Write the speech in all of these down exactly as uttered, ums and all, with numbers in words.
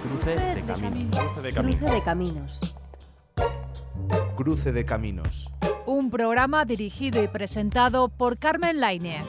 Cruce de caminos. Cruce de caminos. Cruce de caminos. Cruce de caminos. Un programa dirigido y presentado por Carmen Lainez.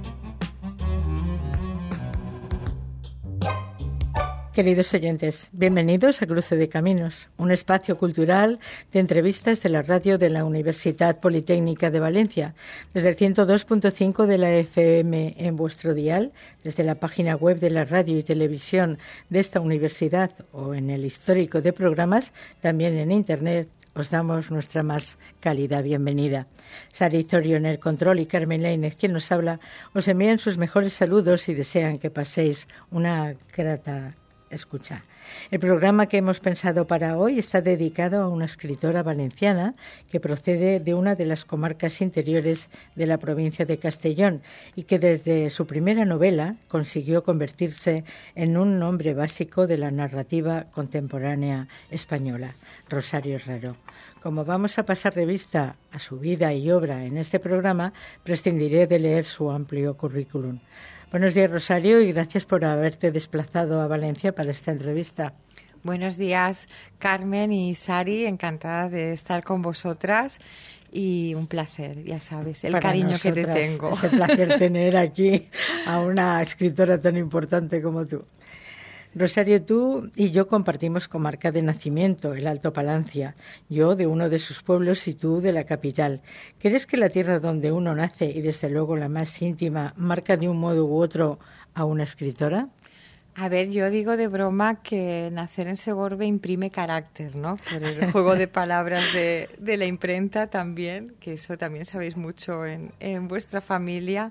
Queridos oyentes, bienvenidos a Cruce de Caminos, un espacio cultural de entrevistas de la radio de la Universidad Politécnica de Valencia, desde el ciento dos punto cinco de la F M en vuestro dial, desde la página web de la radio y televisión de esta universidad o en el histórico de programas, también en Internet. Os damos nuestra más cálida bienvenida. Sara Izorio en el control y Carmen Lainez, quien nos habla, os envían sus mejores saludos y desean que paséis una grata escucha. El programa que hemos pensado para hoy está dedicado a una escritora valenciana que procede de una de las comarcas interiores de la provincia de Castellón y que desde su primera novela consiguió convertirse en un nombre básico de la narrativa contemporánea española, Rosario Raro. Como vamos a pasar revista a su vida y obra en este programa, prescindiré de leer su amplio currículum. Buenos días, Rosario, y gracias por haberte desplazado a Valencia para esta entrevista. Buenos días, Carmen y Sari, encantada de estar con vosotras y un placer, ya sabes, el para cariño que te tengo. Es un placer tener aquí a una escritora tan importante como tú. Rosario, tú y yo compartimos comarca de nacimiento, el Alto Palancia, yo de uno de sus pueblos y tú de la capital. ¿Crees que la tierra donde uno nace, y desde luego la más íntima, marca de un modo u otro a una escritora? A ver, yo digo de broma que nacer en Segorbe imprime carácter, ¿no? Por el juego de palabras de, de la imprenta también, que eso también sabéis mucho en, en vuestra familia.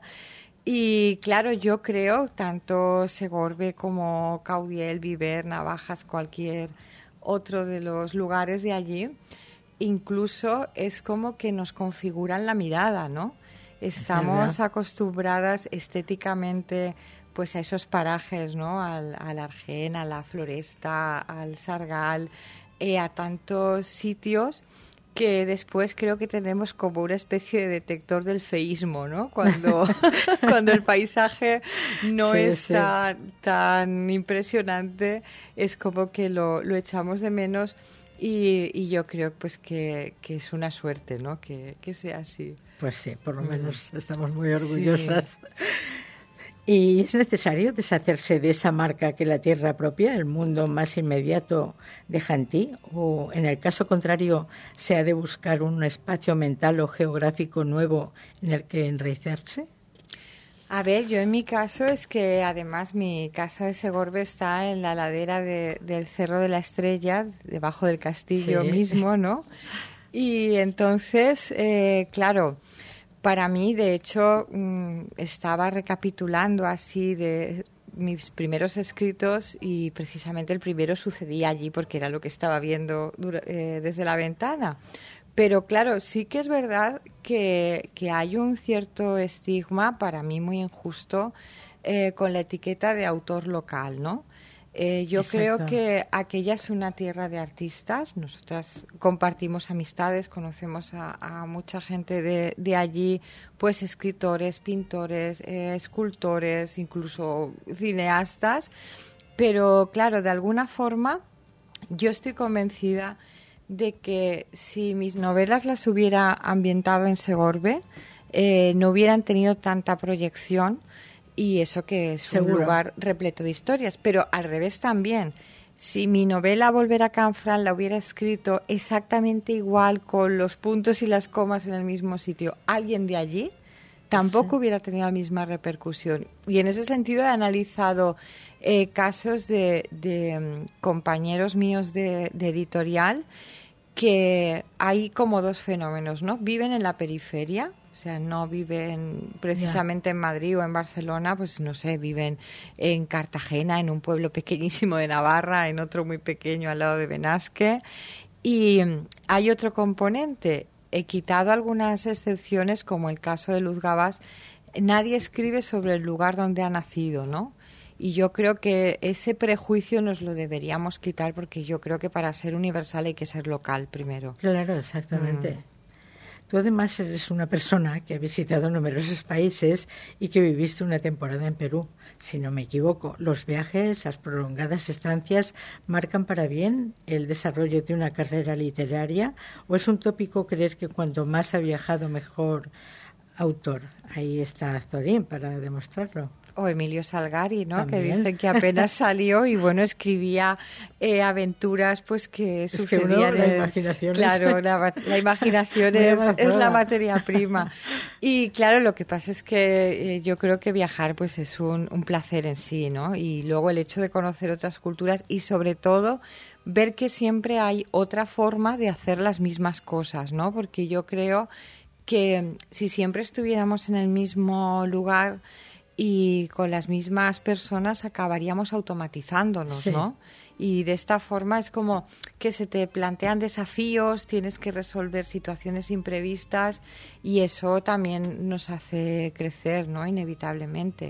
Y claro, yo creo, tanto Segorbe como Caudiel, Viver, Navajas, cualquier otro de los lugares de allí, incluso es como que nos configuran la mirada, ¿no? Estamos acostumbradas estéticamente pues a esos parajes, ¿no? Al, al Argén, a la Floresta, al Sargal, eh, a tantos sitios que después creo que tenemos como una especie de detector del feísmo, ¿no? Cuando, cuando el paisaje no sí, es sí. Tan, tan impresionante, es como que lo, lo echamos de menos y, y yo creo pues que, que es una suerte, ¿no? Que, que sea así. Pues sí, por lo menos mm. estamos muy orgullosas. Sí. ¿Y es necesario deshacerse de esa marca que la tierra propia, el mundo más inmediato, deja en ti? ¿O en el caso contrario se ha de buscar un espacio mental o geográfico nuevo en el que enraizarse? A ver, yo en mi caso es que además mi casa de Segorbe está en la ladera de, del Cerro de la Estrella, debajo del castillo sí. mismo, ¿no? Y entonces, eh, claro, para mí, de hecho, estaba recapitulando así de mis primeros escritos y precisamente el primero sucedía allí porque era lo que estaba viendo eh, desde la ventana. Pero claro, sí que es verdad que, que hay un cierto estigma, para mí muy injusto, eh, con la etiqueta de autor local, ¿no? Eh, yo Exacto. creo que aquella es una tierra de artistas. Nosotras compartimos amistades, conocemos a, a mucha gente de, de allí, pues escritores, pintores, eh, escultores, incluso cineastas. Pero claro, de alguna forma yo estoy convencida de que si mis novelas las hubiera ambientado en Segorbe, eh, no hubieran tenido tanta proyección. Y eso que es Seguro. un lugar repleto de historias. Pero al revés también. Si mi novela Volver a Canfranc la hubiera escrito exactamente igual, con los puntos y las comas en el mismo sitio, alguien de allí, tampoco sí. hubiera tenido la misma repercusión. Y en ese sentido he analizado eh, casos de, de um, compañeros míos de, de editorial que hay como dos fenómenos, ¿no? Viven en la periferia. O sea, no viven precisamente yeah. en Madrid o en Barcelona, pues no sé, viven en Cartagena, en un pueblo pequeñísimo de Navarra, en otro muy pequeño al lado de Benasque. Y hay otro componente, he quitado algunas excepciones, como el caso de Luz Gabás, nadie escribe sobre el lugar donde ha nacido, ¿no? Y yo creo que ese prejuicio nos lo deberíamos quitar porque yo creo que para ser universal hay que ser local primero. Claro, exactamente. Mm. Tú además eres una persona que ha visitado numerosos países y que viviste una temporada en Perú. Si no me equivoco, los viajes, las prolongadas estancias, ¿marcan para bien el desarrollo de una carrera literaria? ¿O es un tópico creer que cuanto más ha viajado, mejor autor? Ahí está Zorín para demostrarlo. O Emilio Salgari, ¿no? También. Que dicen que apenas salió y, bueno, escribía eh, aventuras pues que es sucedían. Que uno, en la el... imaginación Claro, la, la imaginación es, es la materia prima. Y claro, lo que pasa es que eh, yo creo que viajar pues es un, un placer en sí, ¿no? Y luego el hecho de conocer otras culturas y sobre todo ver que siempre hay otra forma de hacer las mismas cosas, ¿no? Porque yo creo que si siempre estuviéramos en el mismo lugar y con las mismas personas acabaríamos automatizándonos, sí. ¿no? Y de esta forma es como que se te plantean desafíos, tienes que resolver situaciones imprevistas y eso también nos hace crecer, ¿no? Inevitablemente.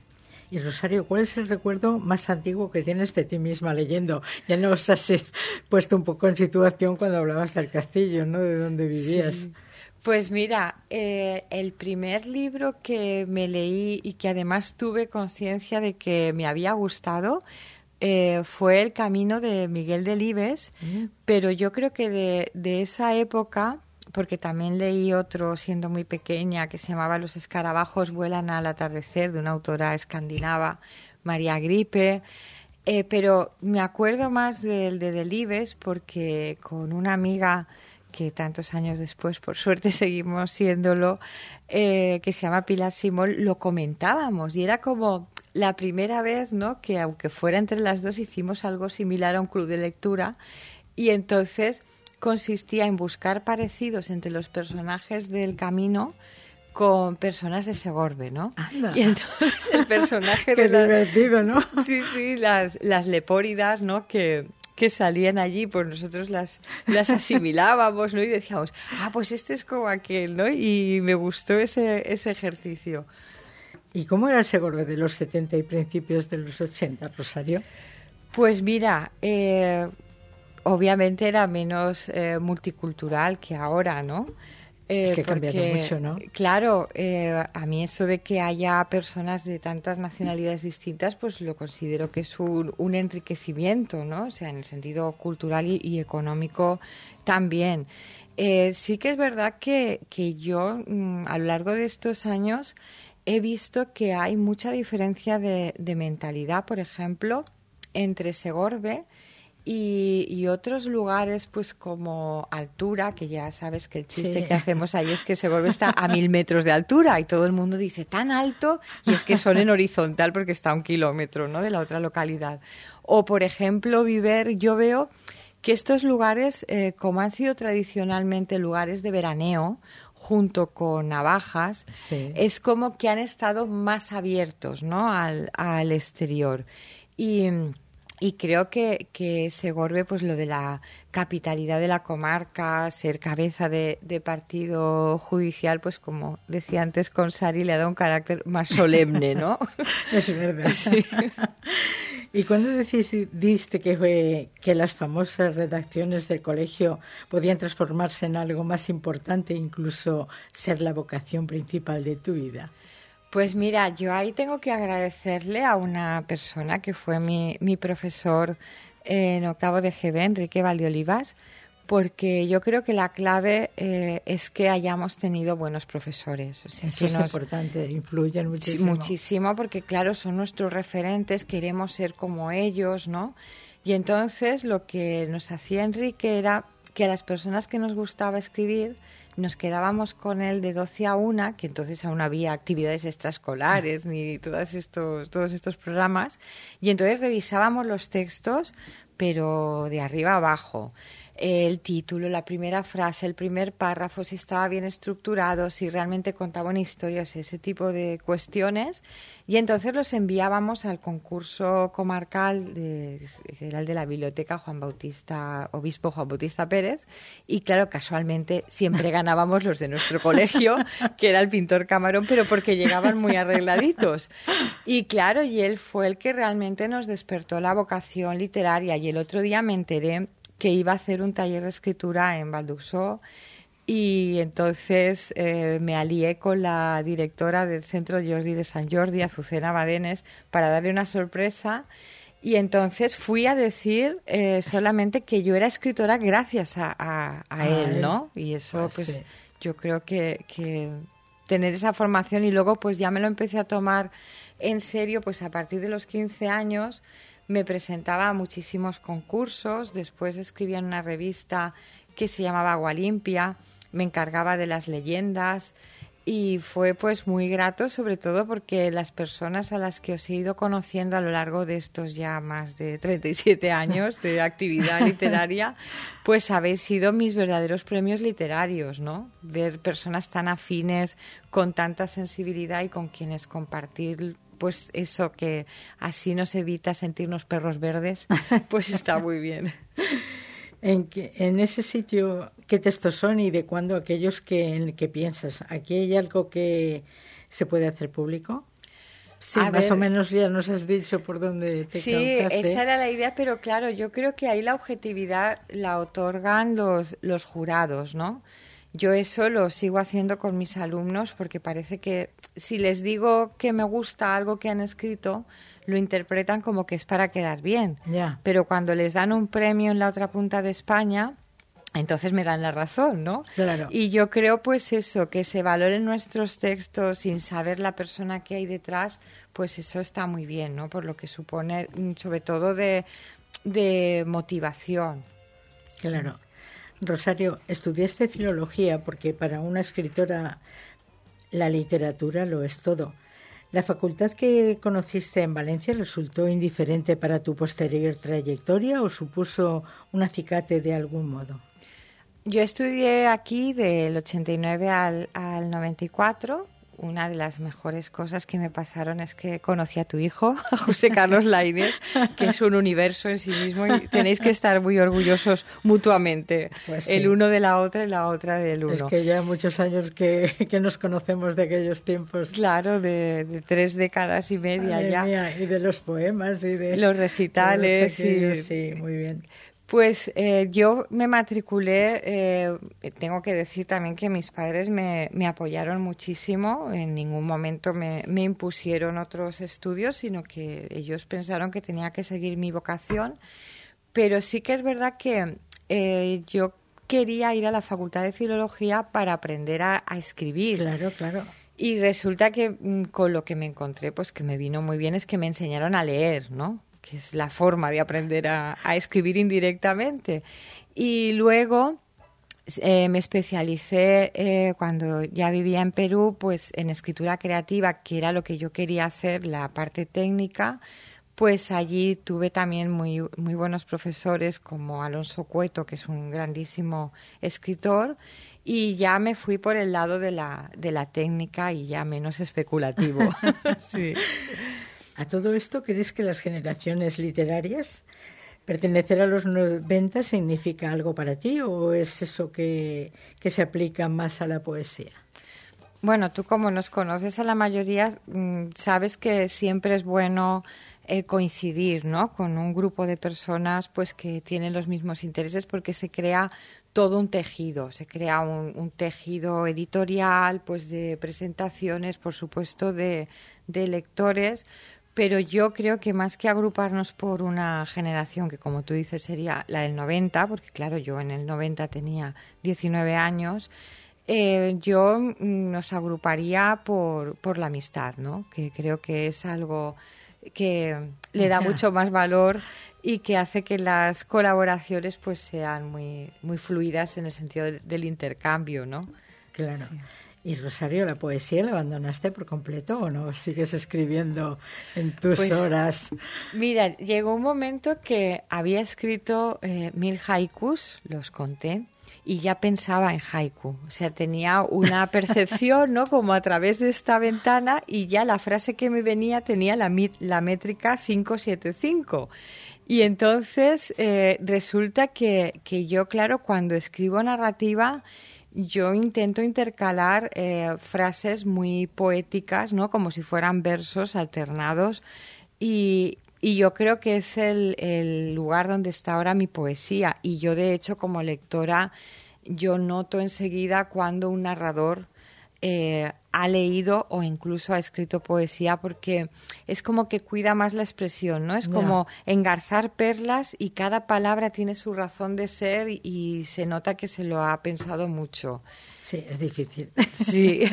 Y Rosario, ¿cuál es el recuerdo más antiguo que tienes de ti misma leyendo? Ya nos has puesto un poco en situación cuando hablabas del castillo, ¿no? De dónde vivías. Sí. Pues mira, eh, el primer libro que me leí y que además tuve conciencia de que me había gustado eh, fue El camino de Miguel Delibes, mm. pero yo creo que de, de esa época, porque también leí otro siendo muy pequeña que se llamaba Los escarabajos vuelan al atardecer, de una autora escandinava, María Gripe, eh, pero me acuerdo más del de Delibes porque con una amiga que tantos años después, por suerte, seguimos siéndolo, eh, que se llama Pilar Simón, lo comentábamos y era como la primera vez, ¿no?, que aunque fuera entre las dos hicimos algo similar a un club de lectura y entonces consistía en buscar parecidos entre los personajes del camino con personas de Segorbe, ¿no? Anda. Y entonces el personaje Qué de las... divertido, ¿no? Sí, sí, las, las lepóridas, ¿no?, que... que salían allí, pues nosotros las, las asimilábamos, ¿no? Y decíamos, ah, pues este es como aquel, ¿no? Y me gustó ese, ese ejercicio. ¿Y cómo era el Segorbe de los setenta y principios de los ochenta, Rosario? Pues mira, eh, obviamente era menos eh, multicultural que ahora, ¿no? Eh, es que ha porque, cambiado mucho, ¿no? Claro, eh, a mí eso de que haya personas de tantas nacionalidades distintas, pues lo considero que es un, un enriquecimiento, ¿no? O sea, en el sentido cultural y, y económico también. Eh, sí que es verdad que, que yo, mm, a lo largo de estos años, he visto que hay mucha diferencia de, de mentalidad, por ejemplo, entre Segorbe Y, y otros lugares, pues como altura, que ya sabes que el chiste sí. que hacemos ahí es que Segorbe está a mil metros de altura y todo el mundo dice tan alto, y es que son en horizontal porque está a un kilómetro, ¿no?, de la otra localidad. O, por ejemplo, Viver, yo veo que estos lugares, eh, como han sido tradicionalmente lugares de veraneo, junto con Navajas, sí. es como que han estado más abiertos, ¿no?, al, al exterior. Y... Y creo que, que Segorbe, pues lo de la capitalidad de la comarca, ser cabeza de, de partido judicial, pues como decía antes con Sari, le ha dado un carácter más solemne, ¿no? Es verdad. Sí. ¿Y cuándo decidiste que, fue, que las famosas redacciones del colegio podían transformarse en algo más importante, incluso ser la vocación principal de tu vida? Pues mira, yo ahí tengo que agradecerle a una persona que fue mi, mi profesor en octavo de G B, Enrique Valdeolivas, porque yo creo que la clave eh, es que hayamos tenido buenos profesores. O sea, Eso que es nos, importante, influyen muchísimo. Muchísimo, porque claro, son nuestros referentes, queremos ser como ellos, ¿no? Y entonces lo que nos hacía Enrique era que a las personas que nos gustaba escribir nos quedábamos con él de doce a una, que entonces aún había actividades extraescolares ni todos estos, todos estos programas, y entonces revisábamos los textos, pero de arriba a abajo. El título, la primera frase, el primer párrafo, si estaba bien estructurado, si realmente contaban historias, ese tipo de cuestiones. Y entonces los enviábamos al concurso comarcal, de, que era el de la biblioteca Juan Bautista, obispo Juan Bautista Pérez. Y claro, casualmente siempre ganábamos los de nuestro colegio, que era el pintor Camarón, pero porque llegaban muy arregladitos. Y claro, y él fue el que realmente nos despertó la vocación literaria. Y el otro día me enteré que iba a hacer un taller de escritura en Valduxó Y entonces eh, me alié con la directora del Centro Jordi de Sant Jordi, Azucena Badenes, para darle una sorpresa. Y entonces fui a decir eh, solamente que yo era escritora gracias a, a, a él, ¿no? Y eso, pues, pues sí. Yo creo que, que tener esa formación, y luego pues ya me lo empecé a tomar en serio, pues a partir de los quince años me presentaba a muchísimos concursos, después escribía en una revista que se llamaba Agua Limpia, me encargaba de las leyendas y fue pues muy grato, sobre todo porque las personas a las que os he ido conociendo a lo largo de estos ya más de treinta y siete años de actividad literaria, pues habéis sido mis verdaderos premios literarios, ¿no? Ver personas tan afines, con tanta sensibilidad y con quienes compartir pues eso, que así nos evita sentirnos perros verdes, pues está muy bien. En, que, en ese sitio, ¿qué textos son y de cuándo aquellos que, en que piensas? ¿Aquí hay algo que se puede hacer público? Sí, a más ver, o menos ya nos has dicho por dónde te sí, causaste. Esa era la idea, pero claro, yo creo que ahí la objetividad la otorgan los, los jurados, ¿no? Yo eso lo sigo haciendo con mis alumnos porque parece que si les digo que me gusta algo que han escrito, lo interpretan como que es para quedar bien. Yeah. Pero cuando les dan un premio en la otra punta de España, entonces me dan la razón, ¿no? Claro. Y yo creo pues eso, que se valoren nuestros textos sin saber la persona que hay detrás, pues eso está muy bien, ¿no? Por lo que supone, sobre todo de, de motivación. Claro. Rosario, estudiaste filología porque para una escritora la literatura lo es todo. ¿La facultad que conociste en Valencia resultó indiferente para tu posterior trayectoria o supuso un acicate de algún modo? Yo estudié aquí del ochenta y nueve al, al noventa y cuatro. Una de las mejores cosas que me pasaron es que conocí a tu hijo, a José Carlos Laínez, que es un universo en sí mismo y tenéis que estar muy orgullosos mutuamente, pues sí. El uno de la otra y la otra del uno. Es que ya muchos años que, que nos conocemos de aquellos tiempos. Claro, de, de tres décadas y media Ay, ya. Mía, y de los poemas y de los recitales. De los aquellos, y... Sí, muy bien. Pues eh, yo me matriculé, eh, tengo que decir también que mis padres me, me apoyaron muchísimo, en ningún momento me, me impusieron otros estudios, sino que ellos pensaron que tenía que seguir mi vocación, pero sí que es verdad que eh, yo quería ir a la Facultad de Filología para aprender a, a escribir. Claro, claro. Y resulta que con lo que me encontré, pues que me vino muy bien, es que me enseñaron a leer, ¿no? Que es la forma de aprender a, a escribir indirectamente. Y luego eh, me especialicé eh, cuando ya vivía en Perú, pues en escritura creativa, que era lo que yo quería hacer, la parte técnica. Pues allí tuve también muy, muy buenos profesores como Alonso Cueto, que es un grandísimo escritor, y ya me fui por el lado de la, de la técnica y ya menos especulativo. Sí. ¿A todo esto crees que las generaciones literarias, pertenecer a los noventa significa algo para ti o es eso que, que se aplica más a la poesía? Bueno, tú como nos conoces a la mayoría, sabes que siempre es bueno eh, coincidir, ¿no? Con un grupo de personas pues que tienen los mismos intereses porque se crea todo un tejido, se crea un, un tejido editorial, pues de presentaciones, por supuesto, de, de lectores. Pero yo creo que más que agruparnos por una generación que, como tú dices, sería la del noventa, porque claro, yo en el noventa tenía diecinueve años, eh, yo nos agruparía por, por la amistad, ¿no? Que creo que es algo que le da mucho más valor y que hace que las colaboraciones pues sean muy, muy fluidas en el sentido de, del intercambio, ¿no? Claro. Sí. ¿Y Rosario, la poesía la abandonaste por completo o no? ¿Sigues escribiendo en tus pues, horas? Mira, llegó un momento que había escrito eh, mil haikus, los conté, y ya pensaba en haiku. O sea, tenía una percepción, ¿no? Como a través de esta ventana y ya la frase que me venía tenía la, la métrica cinco siete cinco. Y entonces eh, resulta que, que yo, claro, cuando escribo narrativa, yo intento intercalar eh, frases muy poéticas, ¿no? Como si fueran versos alternados y, y yo creo que es el, el lugar donde está ahora mi poesía y yo de hecho como lectora yo noto enseguida cuando un narrador eh, ha leído o incluso ha escrito poesía, porque es como que cuida más la expresión, ¿no? Es Ya. como engarzar perlas y cada palabra tiene su razón de ser y, y se nota que se lo ha pensado mucho. Sí, es difícil. Sí.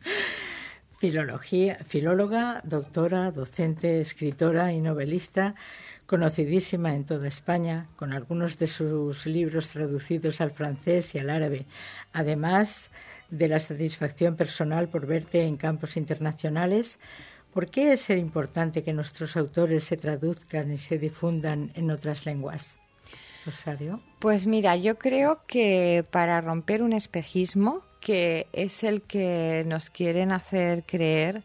Filología, filóloga, doctora, docente, escritora y novelista, conocidísima en toda España, con algunos de sus libros traducidos al francés y al árabe, además de la satisfacción personal por verte en campos internacionales. ¿Por qué es ser importante que nuestros autores se traduzcan y se difundan en otras lenguas? Rosario. Pues mira, yo creo que para romper un espejismo, que es el que nos quieren hacer creer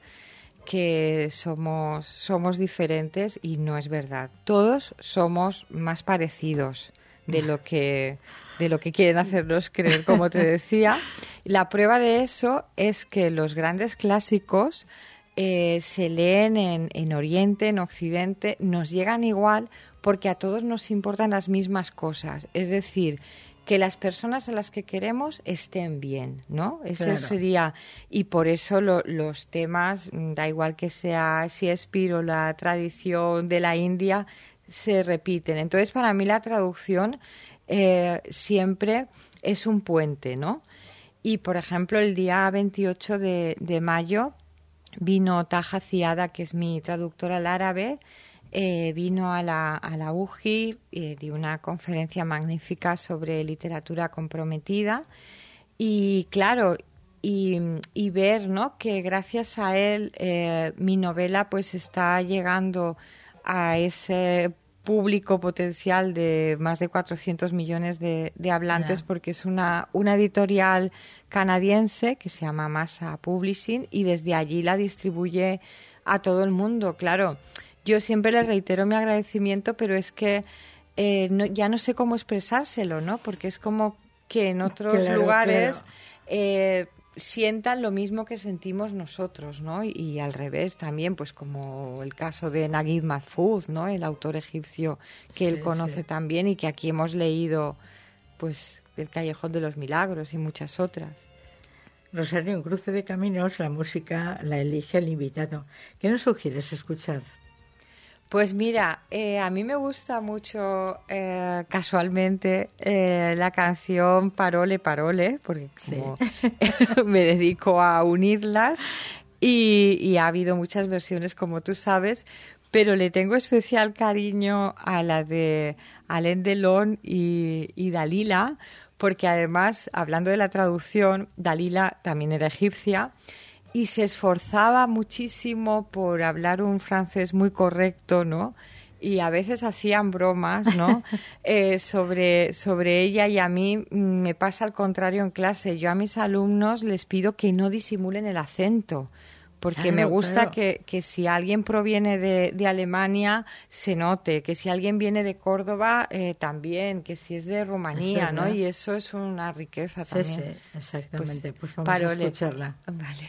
que somos, somos diferentes, y no es verdad. Todos somos más parecidos de lo que, de lo que quieren hacernos creer, como te decía. La prueba de eso es que los grandes clásicos eh, se leen en, en Oriente, en Occidente, nos llegan igual porque a todos nos importan las mismas cosas. Es decir, que las personas a las que queremos estén bien, ¿no? Ese Claro. sería, y por eso lo, los temas, da igual que sea Shakespeare o la tradición de la India, se repiten. Entonces, para mí la traducción eh, siempre es un puente, ¿no? Y, por ejemplo, el día veintiocho de, de mayo vino Taha Ziada, que es mi traductora al árabe, Eh, vino a la, a la U J I, eh, dio una conferencia magnífica sobre literatura comprometida y claro, y, y ver, ¿no?, que gracias a él eh, mi novela pues está llegando a ese público potencial de más de cuatrocientos millones de, de hablantes, yeah. porque es una, una editorial canadiense que se llama Massa Publishing y desde allí la distribuye a todo el mundo, claro. Yo siempre le reitero mi agradecimiento, pero es que eh, no, ya no sé cómo expresárselo, ¿no? Porque es como que en otros claro, lugares claro. Eh, sientan lo mismo que sentimos nosotros, ¿no? Y, y al revés también, pues como el caso de Naguib Mahfouz, ¿no? El autor egipcio que sí, él conoce sí. también y que aquí hemos leído, pues, El Callejón de los Milagros y muchas otras. Rosario, en Cruce de Caminos la música la elige el invitado. ¿Qué nos sugieres escuchar? Pues mira, eh, a mí me gusta mucho eh, casualmente eh, la canción Parole Parole, porque como sí. me dedico a unirlas y, y ha habido muchas versiones, como tú sabes, pero le tengo especial cariño a la de Alain Delon y, y Dalila, porque además, hablando de la traducción, Dalila también era egipcia y se esforzaba muchísimo por hablar un francés muy correcto, ¿no? Y a veces hacían bromas, ¿no? eh, sobre, sobre ella, y a mí me pasa al contrario en clase. Yo a mis alumnos les pido que no disimulen el acento, porque claro, me gusta claro. que, que si alguien proviene de, de Alemania se note, que si alguien viene de Córdoba eh, también, que si es de Rumanía, es ¿no? Y eso es una riqueza sí, también. Sí, exactamente. Pues, pues vamos Parole. a escucharla. Vale.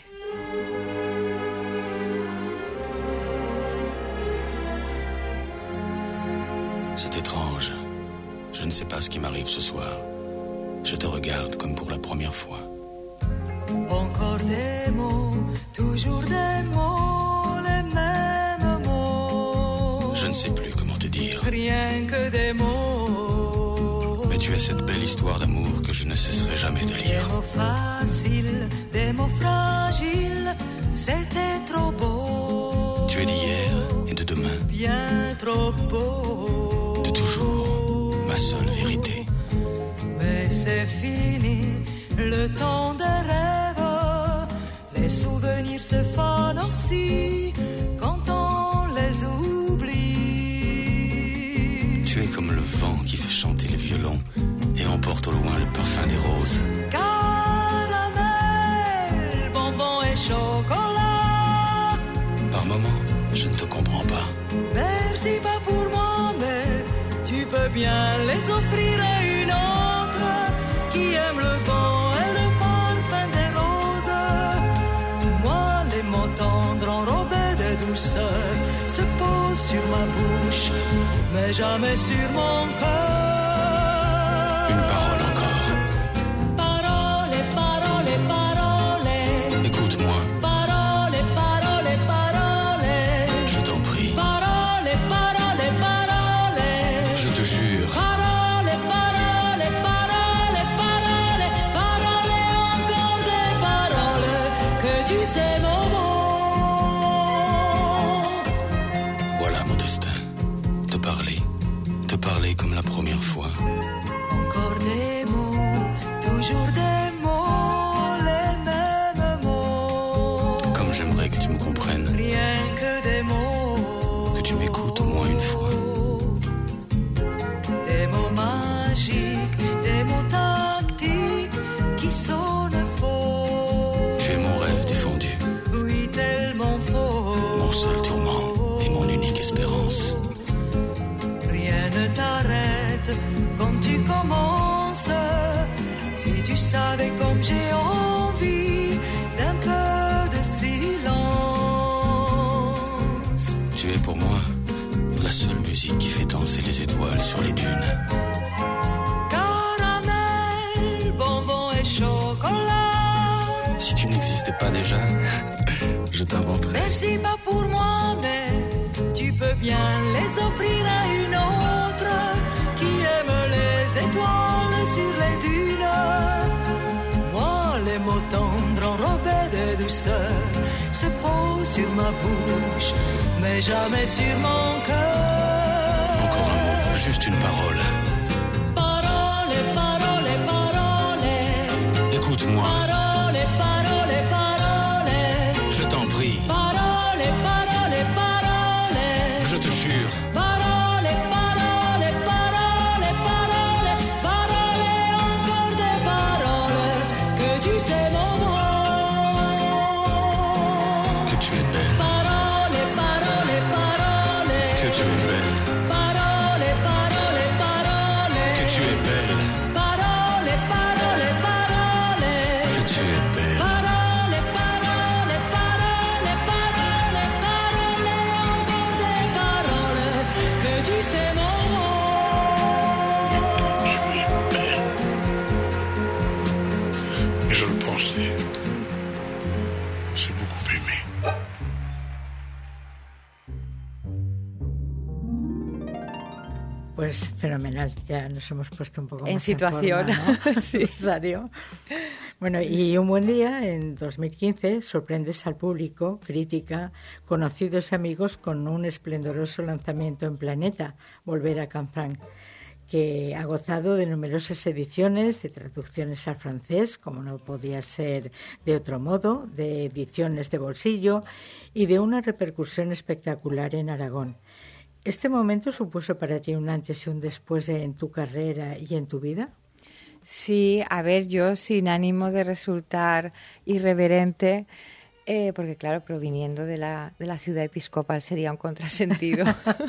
C'est étrange. Je ne sais pas ce qui m'arrive ce soir. Je te regarde comme pour la première fois. Encore des mots, toujours des mots, les mêmes mots. Je ne sais plus comment te dire. Rien que des mots. Mais tu as cette belle histoire d'amour que je ne cesserai jamais de lire. Des mots faciles, des mots fragiles, c'était trop beau. Tu es d'hier et de demain. Bien trop beau. De toujours, ma seule vérité. Mais c'est fini, le temps des rêves. Les souvenirs se fanent aussi quand on les oublie. Tu es comme le vent qui fait chanter les violons et emporte au loin le parfum des roses. Caramel, bonbon et chocolat. Par moments, je ne te comprends pas. Merci pas pour moi, mais tu peux bien les offrir à une autre qui aime le vent et le parfum des roses. Moi, les mots tendres enrobés de douceur se posent sur ma bouche, mais jamais sur mon cœur. Une parole encore. parler, te parler comme la première fois. Encore des mots, toujours des mots, les mêmes mots. Comme j'aimerais que tu me comprennes. Rien que des mots. Que tu m'écoutes au moins une fois. Des mots magiques, des mots tactiques qui sonnent faux. Tu es mon rêve défendu. Oui, tellement faux. Mon seul tourment et mon unique espérance. Rien ne t'arrête quand tu commences. Si tu savais comme j'ai envie d'un peu de silence. Tu es pour moi la seule musique qui fait danser les étoiles sur les dunes. Caramel, bonbon et chocolat. Si tu n'existais pas déjà, je t'inventerais. Merci pas pour moi, mais tu peux bien les offrir à une autre qui aime les étoiles sur les dunes. Moi, les mots tendres enrobés de douceur se posent sur ma bouche, mais jamais sur mon cœur. Encore un mot, juste une parole. Parole, parole, parole. Écoute-moi. Parole, parole, parole. Je t'en prie. Parole, parole, parole. Je te jure. Parole, parole, parole, parole. Parole, encore des paroles. Que tu sais mon mot. Que tu es belle. Parole, parole, parole. Que tu es belle. Parole, parole, parole. Que tu es belle. Parole, parole, parole. Que tu es belle. Parole, parole, parole, parole, parole, encore des paroles, que tu sais mon mot. Et je le pensais. C'est beaucoup aimé. Pues fenomenal, ya nos hemos puesto un poco En más situación. en forma, ¿no? Sí. Rosario. Bueno, y un buen día, en dos mil quince, sorprendes al público, crítica, conocidos y amigos con un esplendoroso lanzamiento en Planeta, Volver a Canfranc, que ha gozado de numerosas ediciones, de traducciones al francés, como no podía ser de otro modo, de ediciones de bolsillo y de una repercusión espectacular en Aragón. ¿Este momento supuso para ti un antes y un después en tu carrera y en tu vida? Sí, a ver, yo sin ánimo de resultar irreverente, eh, porque claro, proviniendo de la, de la ciudad episcopal sería un contrasentido.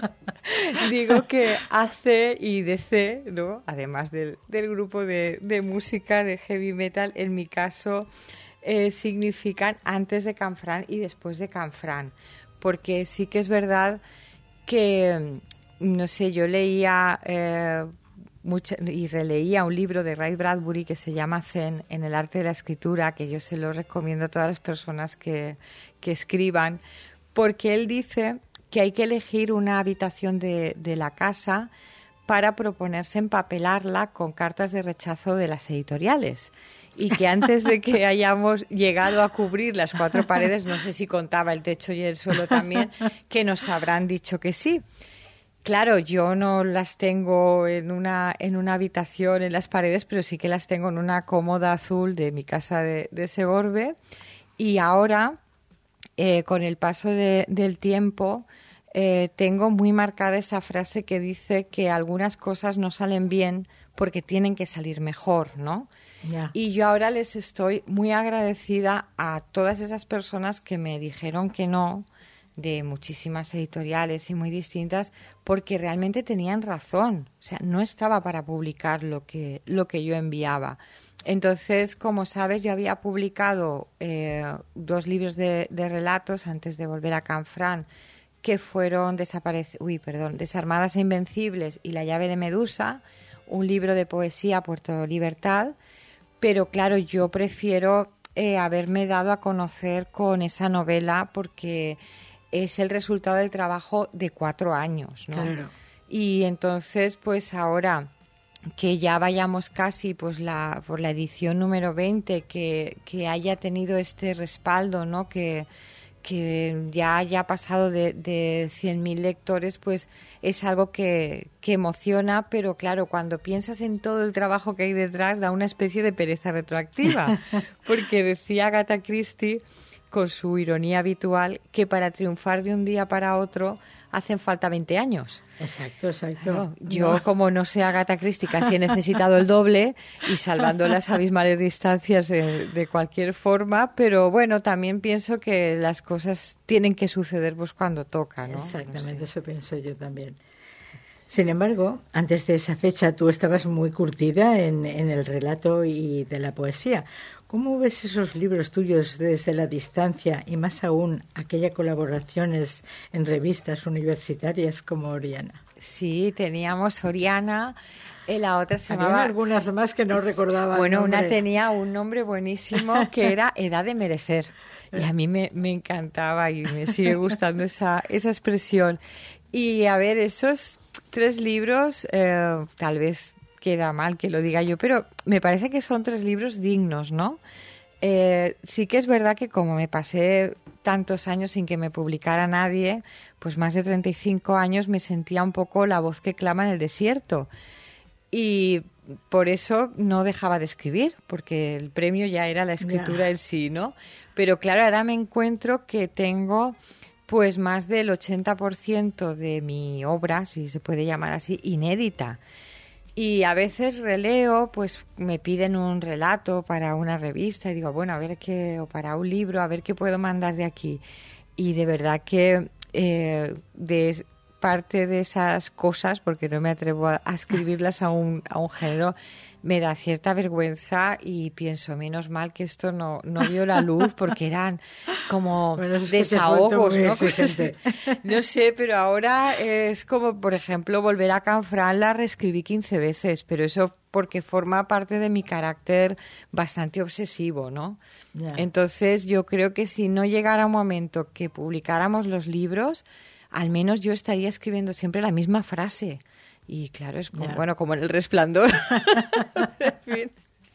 Digo que A C y D C, ¿no? Además del, del grupo de, de música de heavy metal, en mi caso eh, significan antes de Canfranc y después de Canfranc, porque sí que es verdad que, no sé, yo leía eh, mucha, y releía un libro de Ray Bradbury que se llama Zen, en el arte de la escritura, que yo se lo recomiendo a todas las personas que, que escriban, porque él dice que hay que elegir una habitación de, de la casa para proponerse empapelarla con cartas de rechazo de las editoriales. Y que antes de que hayamos llegado a cubrir las cuatro paredes, no sé si contaba el techo y el suelo también, que nos habrán dicho que sí. Claro, yo no las tengo en una, en una habitación en las paredes, pero sí que las tengo en una cómoda azul de mi casa de, de Segorbe. Y ahora, eh, con el paso de, del tiempo, eh, tengo muy marcada esa frase que dice que algunas cosas no salen bien porque tienen que salir mejor, ¿no? Yeah. Y yo ahora les estoy muy agradecida a todas esas personas que me dijeron que no, de muchísimas editoriales y muy distintas, porque realmente tenían razón. O sea, no estaba para publicar lo que, lo que yo enviaba. Entonces, como sabes, yo había publicado eh, dos libros de, de relatos antes de Volver a Canfranc, que fueron desaparec- Uy, perdón, Desarmadas e Invencibles y La llave de Medusa, un libro de poesía, Puerto Libertad. Pero claro, yo prefiero eh, haberme dado a conocer con esa novela porque es el resultado del trabajo de cuatro años, ¿no? Claro. Y entonces, pues ahora que ya vayamos casi pues la, por la edición número veinte, que, que haya tenido este respaldo, ¿no? Que, que ya haya pasado de, de cien mil lectores, pues es algo que, que emociona, pero claro, cuando piensas en todo el trabajo que hay detrás, da una especie de pereza retroactiva, porque decía Agatha Christie, con su ironía habitual, que para triunfar de un día para otro hacen falta veinte años. Exacto, exacto. Claro, yo, no. como no sé Agatha Christie, casi he necesitado el doble y salvando las abismales distancias de, de cualquier forma, pero bueno, también pienso que las cosas tienen que suceder pues cuando toca, ¿no? Exactamente, no sé. Eso pienso yo también. Sin embargo, antes de esa fecha tú estabas muy curtida en, en el relato y de la poesía. ¿Cómo ves esos libros tuyos desde la distancia y más aún aquellas colaboraciones en revistas universitarias como Oriana? Sí, teníamos Oriana, eh, la otra se Había llamaba... algunas más que no recordaba. Bueno, el nombre. Una tenía un nombre buenísimo que era Edad de Merecer. Y a mí me, me encantaba y me sigue gustando esa, esa expresión. Y a ver, esos tres libros, eh, tal vez queda mal que lo diga yo, pero me parece que son tres libros dignos, ¿no? Eh, sí que es verdad que como me pasé tantos años sin que me publicara nadie, pues más de treinta y cinco años me sentía un poco la voz que clama en el desierto. Y por eso no dejaba de escribir, porque el premio ya era la escritura yeah. en sí, ¿no? Pero claro, ahora me encuentro que tengo pues más del ochenta por ciento de mi obra, si se puede llamar así, inédita. Y a veces releo, pues me piden un relato para una revista y digo, bueno, a ver qué, o para un libro, a ver qué puedo mandar de aquí. Y de verdad que eh, de parte de esas cosas, porque no me atrevo a, a escribirlas a un, a un género, me da cierta vergüenza y pienso, menos mal que esto no, no vio la luz, porque eran como bueno, es desahogos, que ¿no? Pues, no sé, pero ahora es como, por ejemplo, volver a Canfrán la reescribí quince veces, pero eso porque forma parte de mi carácter bastante obsesivo, ¿no? Yeah. Entonces yo creo que si no llegara un momento que publicáramos los libros, al menos yo estaría escribiendo siempre la misma frase. Y claro, es como, yeah. bueno, como en El Resplandor. En fin.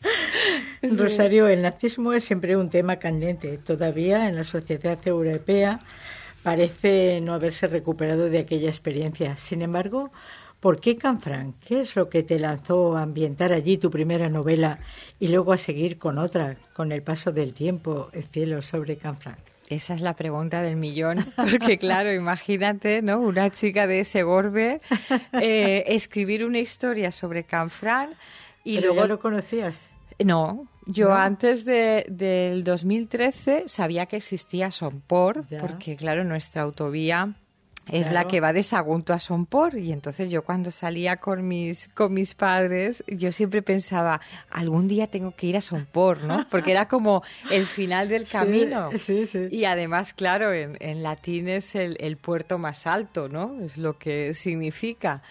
Sí. Rosario, el nazismo es siempre un tema candente. Todavía en la sociedad europea parece no haberse recuperado de aquella experiencia. Sin embargo, ¿por qué Canfrán? ¿Qué es lo que te lanzó a ambientar allí tu primera novela y luego a seguir con otra, con el paso del tiempo, El cielo sobre Canfrán? Esa es la pregunta del millón, porque claro, imagínate, ¿no? Una chica de Segorbe eh, escribir una historia sobre Canfrán y ¿Pero luego ya lo conocías? No, yo ¿No? antes de, del dos mil trece sabía que existía Somport, ya. porque claro, nuestra autovía es claro. la que va de Sagunto a Somport, y entonces yo cuando salía con mis con mis padres, yo siempre pensaba, algún día tengo que ir a Somport, ¿no? Porque era como el final del camino. Sí, sí, sí. Y además, claro, en, en latín es el, el puerto más alto, ¿no? Es lo que significa.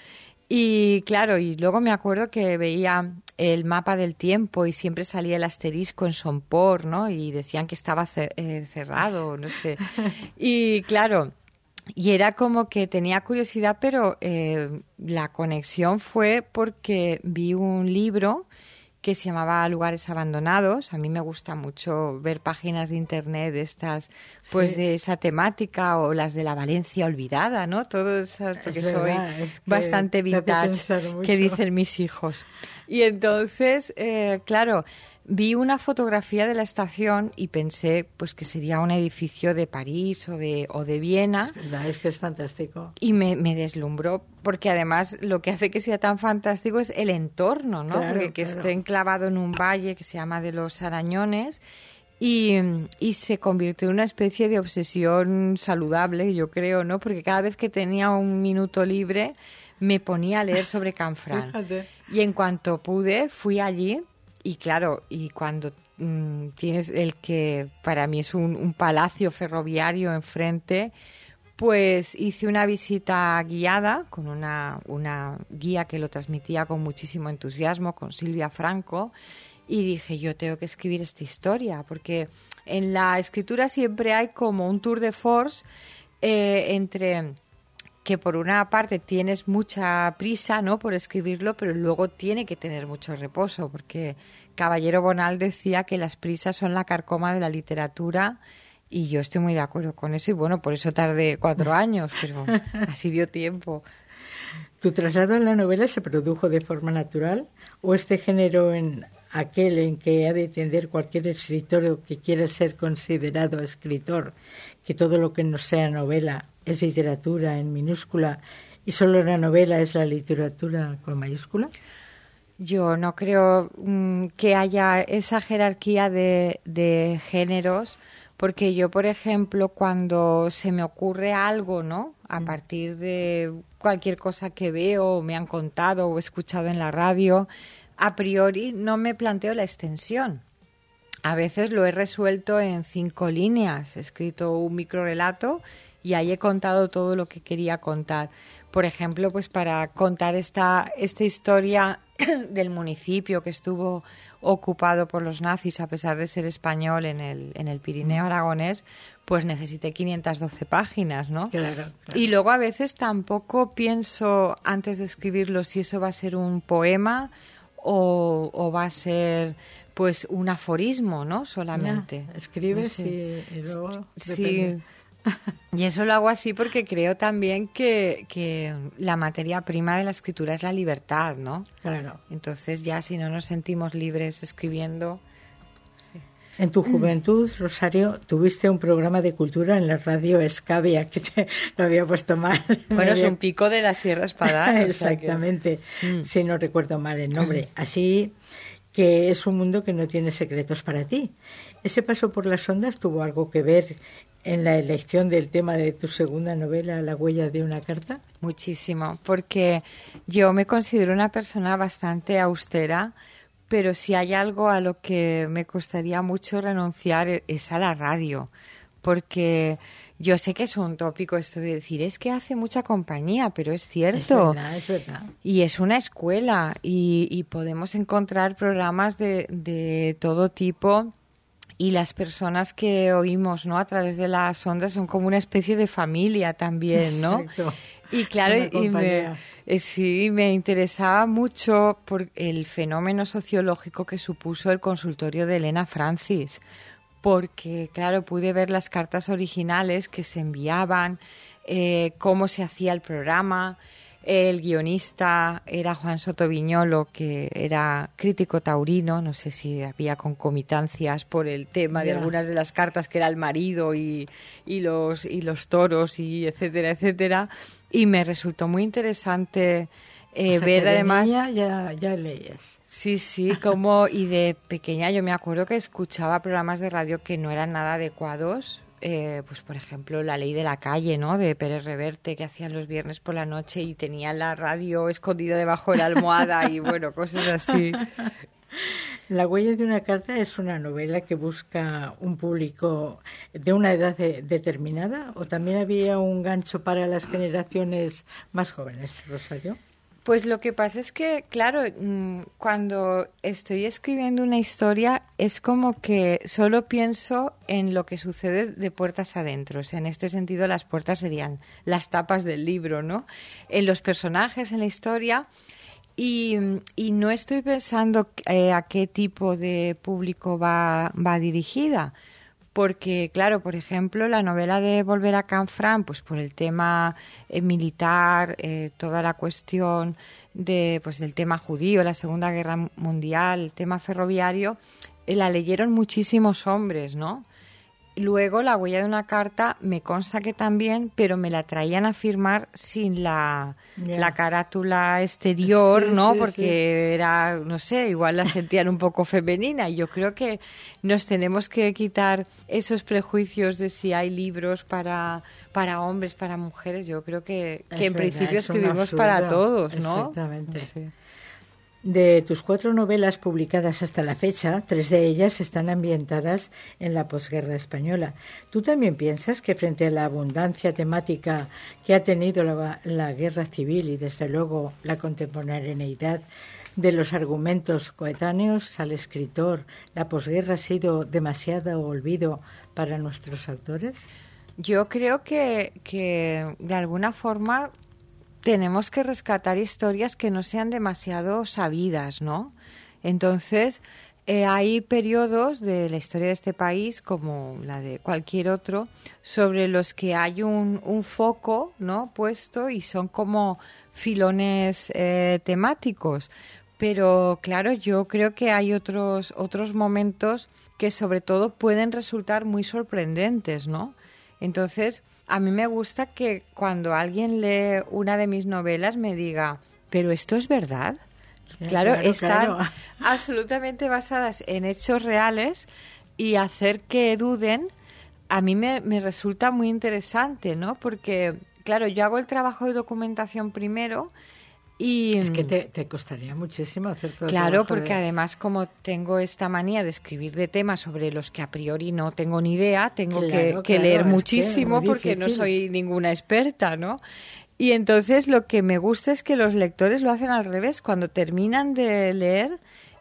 Y claro, y luego me acuerdo que veía el mapa del tiempo y siempre salía el asterisco en Somport, ¿no? Y decían que estaba cer- eh, cerrado, no sé. Y claro, y era como que tenía curiosidad, pero eh, la conexión fue porque vi un libro que se llamaba Lugares Abandonados. A mí me gusta mucho ver páginas de internet de estas, pues sí. de esa temática, o las de la Valencia olvidada, ¿no? Todo eso, porque es soy verdad, es que bastante vintage, que dicen mis hijos. Y entonces, eh, claro, vi una fotografía de la estación y pensé pues que sería un edificio de París o de, o de Viena. ¿Verdad? Es que es fantástico. Y me, me deslumbró, porque además lo que hace que sea tan fantástico es el entorno, ¿no? Claro, porque que claro. esté enclavado en un valle que se llama de los Arañones y, y se convirtió en una especie de obsesión saludable, yo creo, ¿no? Porque cada vez que tenía un minuto libre me ponía a leer sobre Canfrán. Fíjate. Y en cuanto pude, fui allí. Y claro, y cuando mmm, tienes el que para mí es un, un palacio ferroviario enfrente, pues hice una visita guiada con una, una guía que lo transmitía con muchísimo entusiasmo, con Silvia Franco, y dije, yo tengo que escribir esta historia, porque en la escritura siempre hay como un tour de force eh, entre que por una parte tienes mucha prisa, ¿no?, por escribirlo, pero luego tiene que tener mucho reposo, porque Caballero Bonal decía que las prisas son la carcoma de la literatura Y yo estoy muy de acuerdo con eso y bueno, por eso tardé cuatro años, pero así dio tiempo. ¿Tu traslado a la novela se produjo de forma natural o este género en aquel en que ha de entender cualquier escritor que quiera ser considerado escritor, que todo lo que no sea novela es literatura en minúscula y solo la novela es la literatura con mayúscula? Yo no creo mmm, que haya esa jerarquía de, de géneros, porque yo, por ejemplo, cuando se me ocurre algo, ¿no? A partir de cualquier cosa que veo, o me han contado o he escuchado en la radio, a priori no me planteo la extensión. A veces lo he resuelto en cinco líneas, he escrito un microrelato y ahí he contado todo lo que quería contar. Por ejemplo, pues para contar esta, esta historia del municipio que estuvo ocupado por los nazis a pesar de ser español en el, en el Pirineo aragonés, pues necesité quinientas doce páginas, ¿no? Claro, claro. Y luego a veces tampoco pienso antes de escribirlo si eso va a ser un poema o, o va a ser pues un aforismo, ¿no? Solamente. Ya, escribes no sé. y, y luego sí. depende. Y eso lo hago así porque creo también que, que la materia prima de la escritura es la libertad, ¿no? Claro. Entonces ya si no nos sentimos libres escribiendo... Sí. En tu juventud, Rosario, tuviste un programa de cultura en la radio Escavia, que te lo había puesto mal. Bueno, había... es un pico de la Sierra Espadana. Exactamente, o sea que... si no recuerdo mal el nombre. Así que es un mundo que no tiene secretos para ti. ¿Ese paso por las ondas tuvo algo que ver en la elección del tema de tu segunda novela, La huella de una carta? Muchísimo, porque yo me considero una persona bastante austera, pero si hay algo a lo que me costaría mucho renunciar es a la radio, porque yo sé que es un tópico esto de decir, es que hace mucha compañía, pero es cierto. Es verdad, es verdad. Y es una escuela y, y podemos encontrar programas de, de todo tipo. Y las personas que oímos, ¿no? A través de las ondas son como una especie de familia también, ¿no? Exacto. Y claro, y me, eh, sí, me interesaba mucho por el fenómeno sociológico que supuso el consultorio de Elena Francis, porque, claro, pude ver las cartas originales que se enviaban, eh, cómo se hacía el programa. El guionista era Juan Soto Viñolo, que era crítico taurino, no sé si había concomitancias por el tema de yeah. algunas de las cartas, que era el marido y, y, los, y los toros, y etcétera, etcétera. Y me resultó muy interesante eh, o sea, ver que de además... niña ya, ya leías. Sí, sí, como y de pequeña yo me acuerdo que escuchaba programas de radio que no eran nada adecuados. Eh, pues por ejemplo La ley de la calle, ¿no? De Pérez Reverte, que hacían los viernes por la noche y tenía la radio escondida debajo de la almohada y bueno, cosas así. La huella de una carta es una novela que busca un público de una edad de, determinada, o también había un gancho para las generaciones más jóvenes, Rosario. Pues lo que pasa es que, claro, cuando estoy escribiendo una historia es como que solo pienso en lo que sucede de puertas adentro. O sea, en este sentido las puertas serían las tapas del libro, ¿no? En los personajes, en la historia. Y, y no estoy pensando eh, a qué tipo de público va, va dirigida. Porque, claro, por ejemplo, la novela de Volver a Canfranc, pues por el tema eh, militar, eh, toda la cuestión de, pues, del tema judío, la Segunda Guerra Mundial, el tema ferroviario, eh, la leyeron muchísimos hombres, ¿no? Luego, La huella de una carta, me consta que también, pero me la traían a firmar sin la, yeah. la carátula exterior, sí, ¿no? Sí, Porque sí. era, no sé, igual la sentían un poco femenina. Y yo creo que nos tenemos que quitar esos prejuicios de si hay libros para, para hombres, para mujeres. Yo creo que, que en verdad, principio escribimos para todos, ¿no? Exactamente. No sé. De tus cuatro novelas publicadas hasta la fecha, tres de ellas están ambientadas en la posguerra española. ¿Tú también piensas que frente a la abundancia temática que ha tenido la, la guerra civil y desde luego la contemporaneidad de los argumentos coetáneos al escritor, la posguerra ha sido demasiado olvido para nuestros autores? Yo creo que, que de alguna forma tenemos que rescatar historias que no sean demasiado sabidas, ¿no? Entonces, eh, hay periodos de la historia de este país, como la de cualquier otro, sobre los que hay un, un foco, ¿no?, puesto y son como filones eh, temáticos. Pero claro, yo creo que hay otros otros momentos que sobre todo pueden resultar muy sorprendentes, ¿no? Entonces, a mí me gusta que cuando alguien lee una de mis novelas me diga, ¿pero esto es verdad? Claro, claro, están claro. absolutamente basadas en hechos reales y hacer que duden a mí me, me resulta muy interesante, ¿no? Porque, claro, yo hago el trabajo de documentación primero y... Es que te, te costaría muchísimo hacer todo el Claro, trabajo porque de... además como tengo esta manía de escribir de temas sobre los que a priori no tengo ni idea, tengo Claro, que, que claro, leer es que muchísimo es muy porque no difícil. soy ninguna experta, ¿no? Y entonces lo que me gusta es que los lectores lo hacen al revés. Cuando terminan de leer,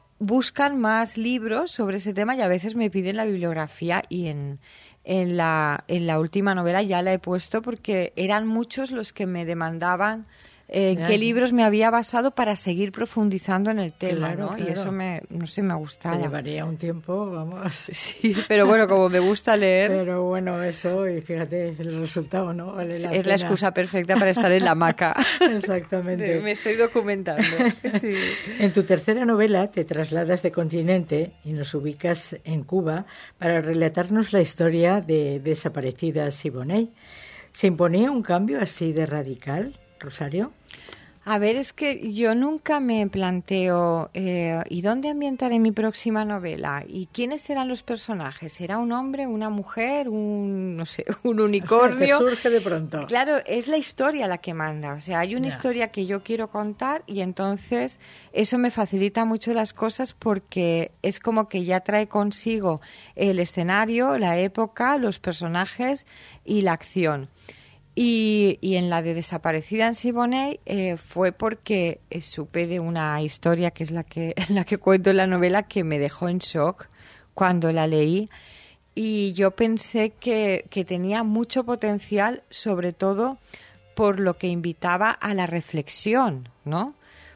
buscan más libros sobre ese tema y a veces me piden la bibliografía y en, en, la, en la última novela ya la he puesto porque eran muchos los que me demandaban eh, en Ya, qué ya. libros me había basado para seguir profundizando en el tema, Claro, ¿no? claro. Y eso me, no sé, me ha gustado. Te llevaría un tiempo, vamos. Sí, pero bueno, como me gusta leer, Pero bueno, eso, y fíjate el resultado, ¿no? Vale es la la pena. excusa perfecta para estar en la hamaca. Exactamente. Me estoy documentando. Sí. En tu tercera novela te trasladas de continente y nos ubicas en Cuba para relatarnos la historia de desaparecida Siboney. ¿Se imponía un cambio así de radical, Rosario? A ver, es que yo nunca me planteo eh, ¿y dónde ambientaré mi próxima novela? ¿Y quiénes serán los personajes? ¿Será un hombre, una mujer, un, no sé, un unicornio? O sea, te surge de pronto. Claro, es la historia la que manda. O sea, hay una Ya. historia que yo quiero contar y entonces eso me facilita mucho las cosas porque es como que ya trae consigo el escenario, la época, los personajes y la acción. Y, y en la de Desaparecida en Siboney eh, fue porque eh, supe de una historia que es la que, la que cuento en la novela que me dejó en shock cuando la leí y yo pensé que, que tenía mucho potencial, sobre todo por lo que invitaba a la reflexión, ¿no?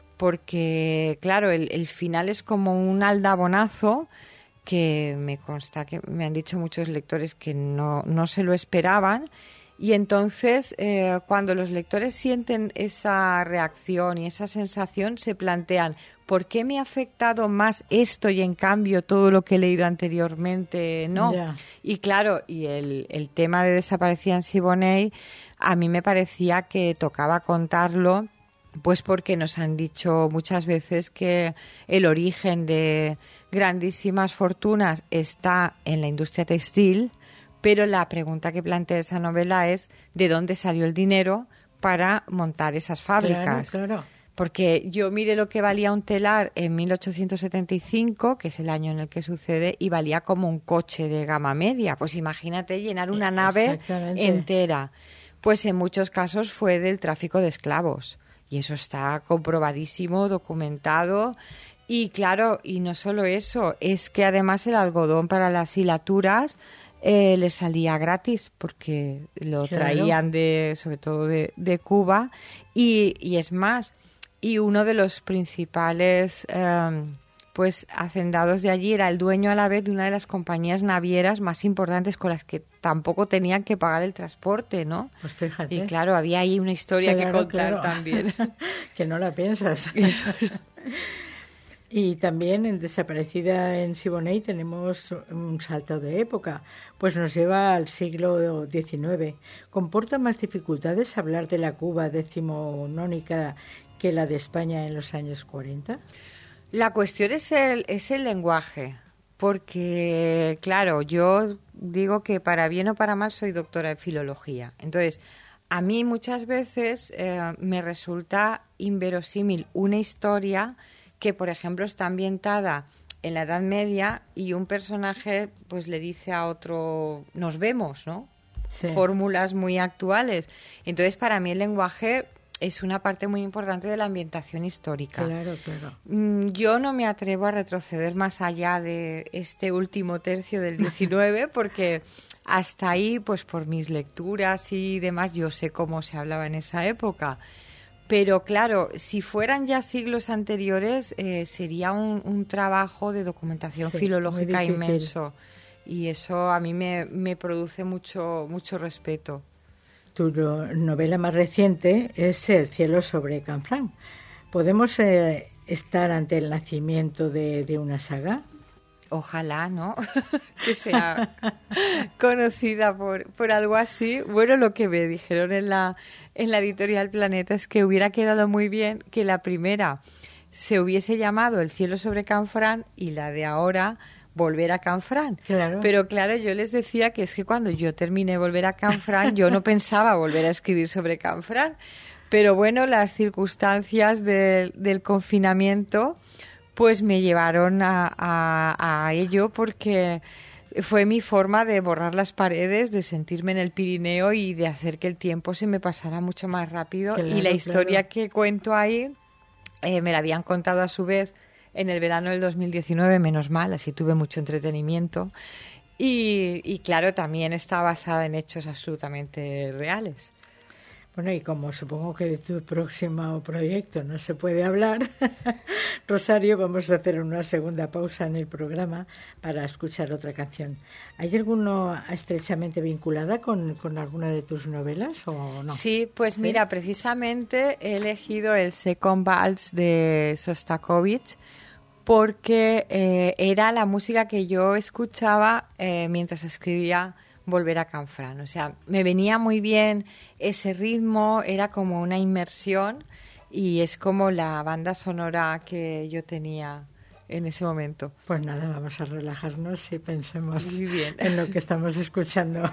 Porque, claro, el, el final es como un aldabonazo que me consta que me han dicho muchos lectores que no, no se lo esperaban. Y entonces, eh, cuando los lectores sienten esa reacción y esa sensación, se plantean, ¿por qué me ha afectado más esto y en cambio todo lo que he leído anteriormente no? Ya. Y claro, y el, el tema de Desaparecida en Siboney, a mí me parecía que tocaba contarlo, pues porque nos han dicho muchas veces que el origen de grandísimas fortunas está en la industria textil. Pero la pregunta que plantea esa novela es ¿de dónde salió el dinero para montar esas fábricas? Claro, claro. Porque yo mire lo que valía un telar en mil ochocientos setenta y cinco, que es el año en el que sucede, y valía como un coche de gama media. Pues imagínate llenar una nave Exactamente. entera. Pues en muchos casos fue del tráfico de esclavos. Y eso está comprobadísimo, documentado. Y claro, y no solo eso, es que además el algodón para las hilaturas Eh, les salía gratis porque lo Claro. traían de, sobre todo de, de Cuba y, y es más, y uno de los principales eh, pues hacendados de allí era el dueño a la vez de una de las compañías navieras más importantes con las que tampoco tenían que pagar el transporte, ¿no? Pues fíjate. Y claro, había ahí una historia Claro, que contar claro. también. Que no la piensas. Y también en Desaparecida en Siboney tenemos un salto de época, pues nos lleva al siglo diecinueve. ¿Comporta más dificultades hablar de la Cuba decimonónica que la de España en los años cuarenta? La cuestión es el, es el lenguaje, porque, claro, yo digo que para bien o para mal soy doctora en filología. Entonces, a mí muchas veces eh, me resulta inverosímil una historia que, por ejemplo, está ambientada en la Edad Media y un personaje pues le dice a otro, nos vemos, ¿no? Sí. Fórmulas muy actuales. Entonces, para mí el lenguaje es una parte muy importante de la ambientación histórica. Claro, claro. Mm, Yo no me atrevo a retroceder más allá de este último tercio del diecinueve porque hasta ahí, pues por mis lecturas y demás, yo sé cómo se hablaba en esa época. Pero claro, si fueran ya siglos anteriores, eh, sería un, un trabajo de documentación sí, filológica inmenso. Y eso a mí me, me produce mucho, mucho respeto. Tu novela más reciente es El cielo sobre Canfranc. ¿Podemos eh, estar ante el nacimiento de, de una saga? Ojalá, ¿no? Que sea conocida por, por algo así. Bueno, lo que me dijeron en la, en la editorial Planeta es que hubiera quedado muy bien que la primera se hubiese llamado El cielo sobre Canfranc y la de ahora Volver a Canfranc. Claro. Pero claro, yo les decía que es que cuando yo terminé Volver a Canfranc, yo no pensaba volver a escribir sobre Canfranc. Pero bueno, las circunstancias de, del confinamiento pues me llevaron a, a, a ello, porque fue mi forma de borrar las paredes, de sentirme en el Pirineo y de hacer que el tiempo se me pasara mucho más rápido. Claro, y la historia claro. que cuento ahí eh, me la habían contado a su vez en el verano del dos mil diecinueve, menos mal, así tuve mucho entretenimiento. Y, y claro, también está basada en hechos absolutamente reales. Bueno, y como supongo que de tu próximo proyecto no se puede hablar, Rosario, vamos a hacer una segunda pausa en el programa para escuchar otra canción. ¿Hay alguna estrechamente vinculada con, con alguna de tus novelas o no? Sí, pues ¿Sí? mira, precisamente he elegido el Second Vals de Sostakovich porque eh, era la música que yo escuchaba eh, mientras escribía Volver a Canfranc. O sea, me venía muy bien ese ritmo, era como una inmersión y es como la banda sonora que yo tenía en ese momento. Pues nada, vamos a relajarnos y pensemos Muy bien. en lo que estamos escuchando.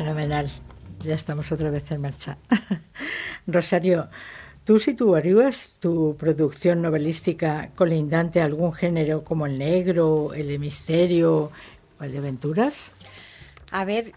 Fenomenal. Ya estamos otra vez en marcha. Rosario, ¿tú situarías tu producción novelística colindante a algún género como el negro, el de misterio o el de aventuras? A ver,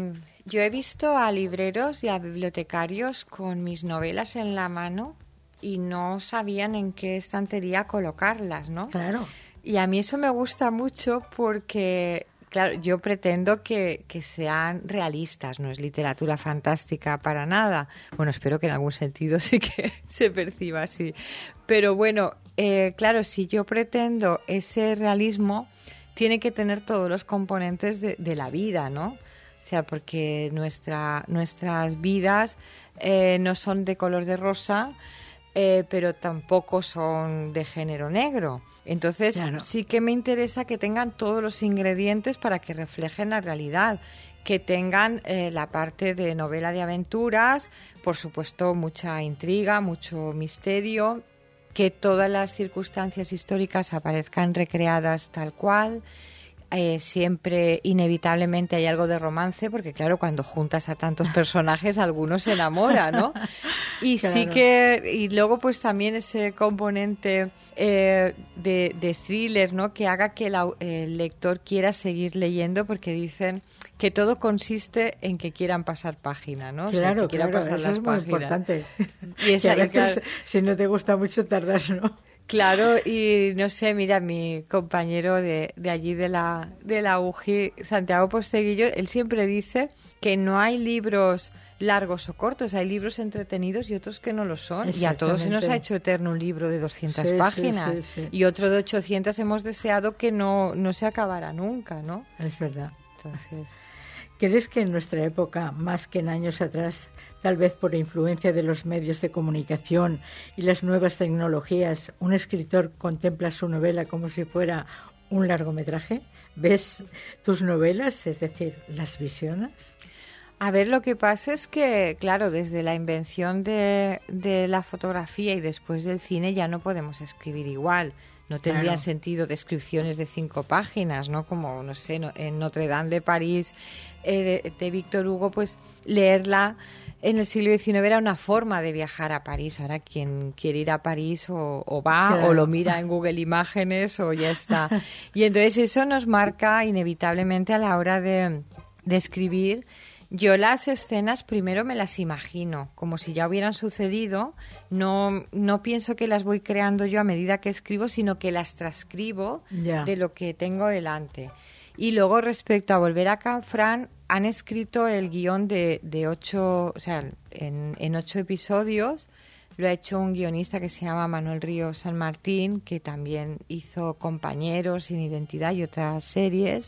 yo he visto a libreros y a bibliotecarios con mis novelas en la mano y no sabían en qué estantería colocarlas, ¿no? Claro. Y a mí eso me gusta mucho porque, claro, yo pretendo que, que sean realistas, no es literatura fantástica para nada. Bueno, espero que en algún sentido sí que se perciba así. Pero bueno, eh, claro, si yo pretendo ese realismo, tiene que tener todos los componentes de, de la vida, ¿no? O sea, porque nuestra, nuestras vidas eh, no son de color de rosa, eh, pero tampoco son de género negro. Entonces, claro, sí que me interesa que tengan todos los ingredientes para que reflejen la realidad, que tengan eh, la parte de novela de aventuras, por supuesto mucha intriga, mucho misterio, que todas las circunstancias históricas aparezcan recreadas tal cual. Eh, siempre inevitablemente hay algo de romance, porque claro, cuando juntas a tantos personajes alguno se enamora, ¿no? Y claro, sí que, y luego pues también ese componente eh, de, de thriller, ¿no? Que haga que la, el lector quiera seguir leyendo, porque dicen que todo consiste en que quieran pasar página, ¿no? Claro, o sea, que claro, pasar eso las es muy páginas. Importante. Y esa, que a veces, claro, si no te gusta mucho, tardas, ¿no? Claro, y no sé, mira, mi compañero de, de allí de la, de la U G I, Santiago Posteguillo, él siempre dice que no hay libros largos o cortos, hay libros entretenidos y otros que no lo son. Y a todos se nos ha hecho eterno un libro de doscientas sí, páginas sí, sí, sí. Y otro de ochocientas hemos deseado que no, no se acabara nunca, ¿no? Es verdad. Entonces... ¿Crees que en nuestra época, más que en años atrás, tal vez por influencia de los medios de comunicación y las nuevas tecnologías, un escritor contempla su novela como si fuera un largometraje? ¿Ves tus novelas, es decir, las visionas? A ver, lo que pasa es que, claro, desde la invención de, de la fotografía y después del cine ya no podemos escribir igual. No tendrían claro. sentido descripciones de cinco páginas, ¿no? Como, no sé, no, en Notre Dame de París, eh, de, de Víctor Hugo, pues leerla en el siglo diecinueve era una forma de viajar a París. Ahora quien quiere ir a París o, o va claro. o lo mira en Google Imágenes o ya está. Y entonces eso nos marca inevitablemente a la hora de, de escribir. Yo las escenas primero me las imagino, como si ya hubieran sucedido. No, no pienso que las voy creando yo a medida que escribo, sino que las transcribo yeah. de lo que tengo delante. Y luego, respecto a Volver a Canfrán, han escrito el guión de, de ocho, o sea, en, en ocho episodios. Lo ha hecho un guionista que se llama Manuel Ríos San Martín, que también hizo Compañeros, Sin Identidad y otras series.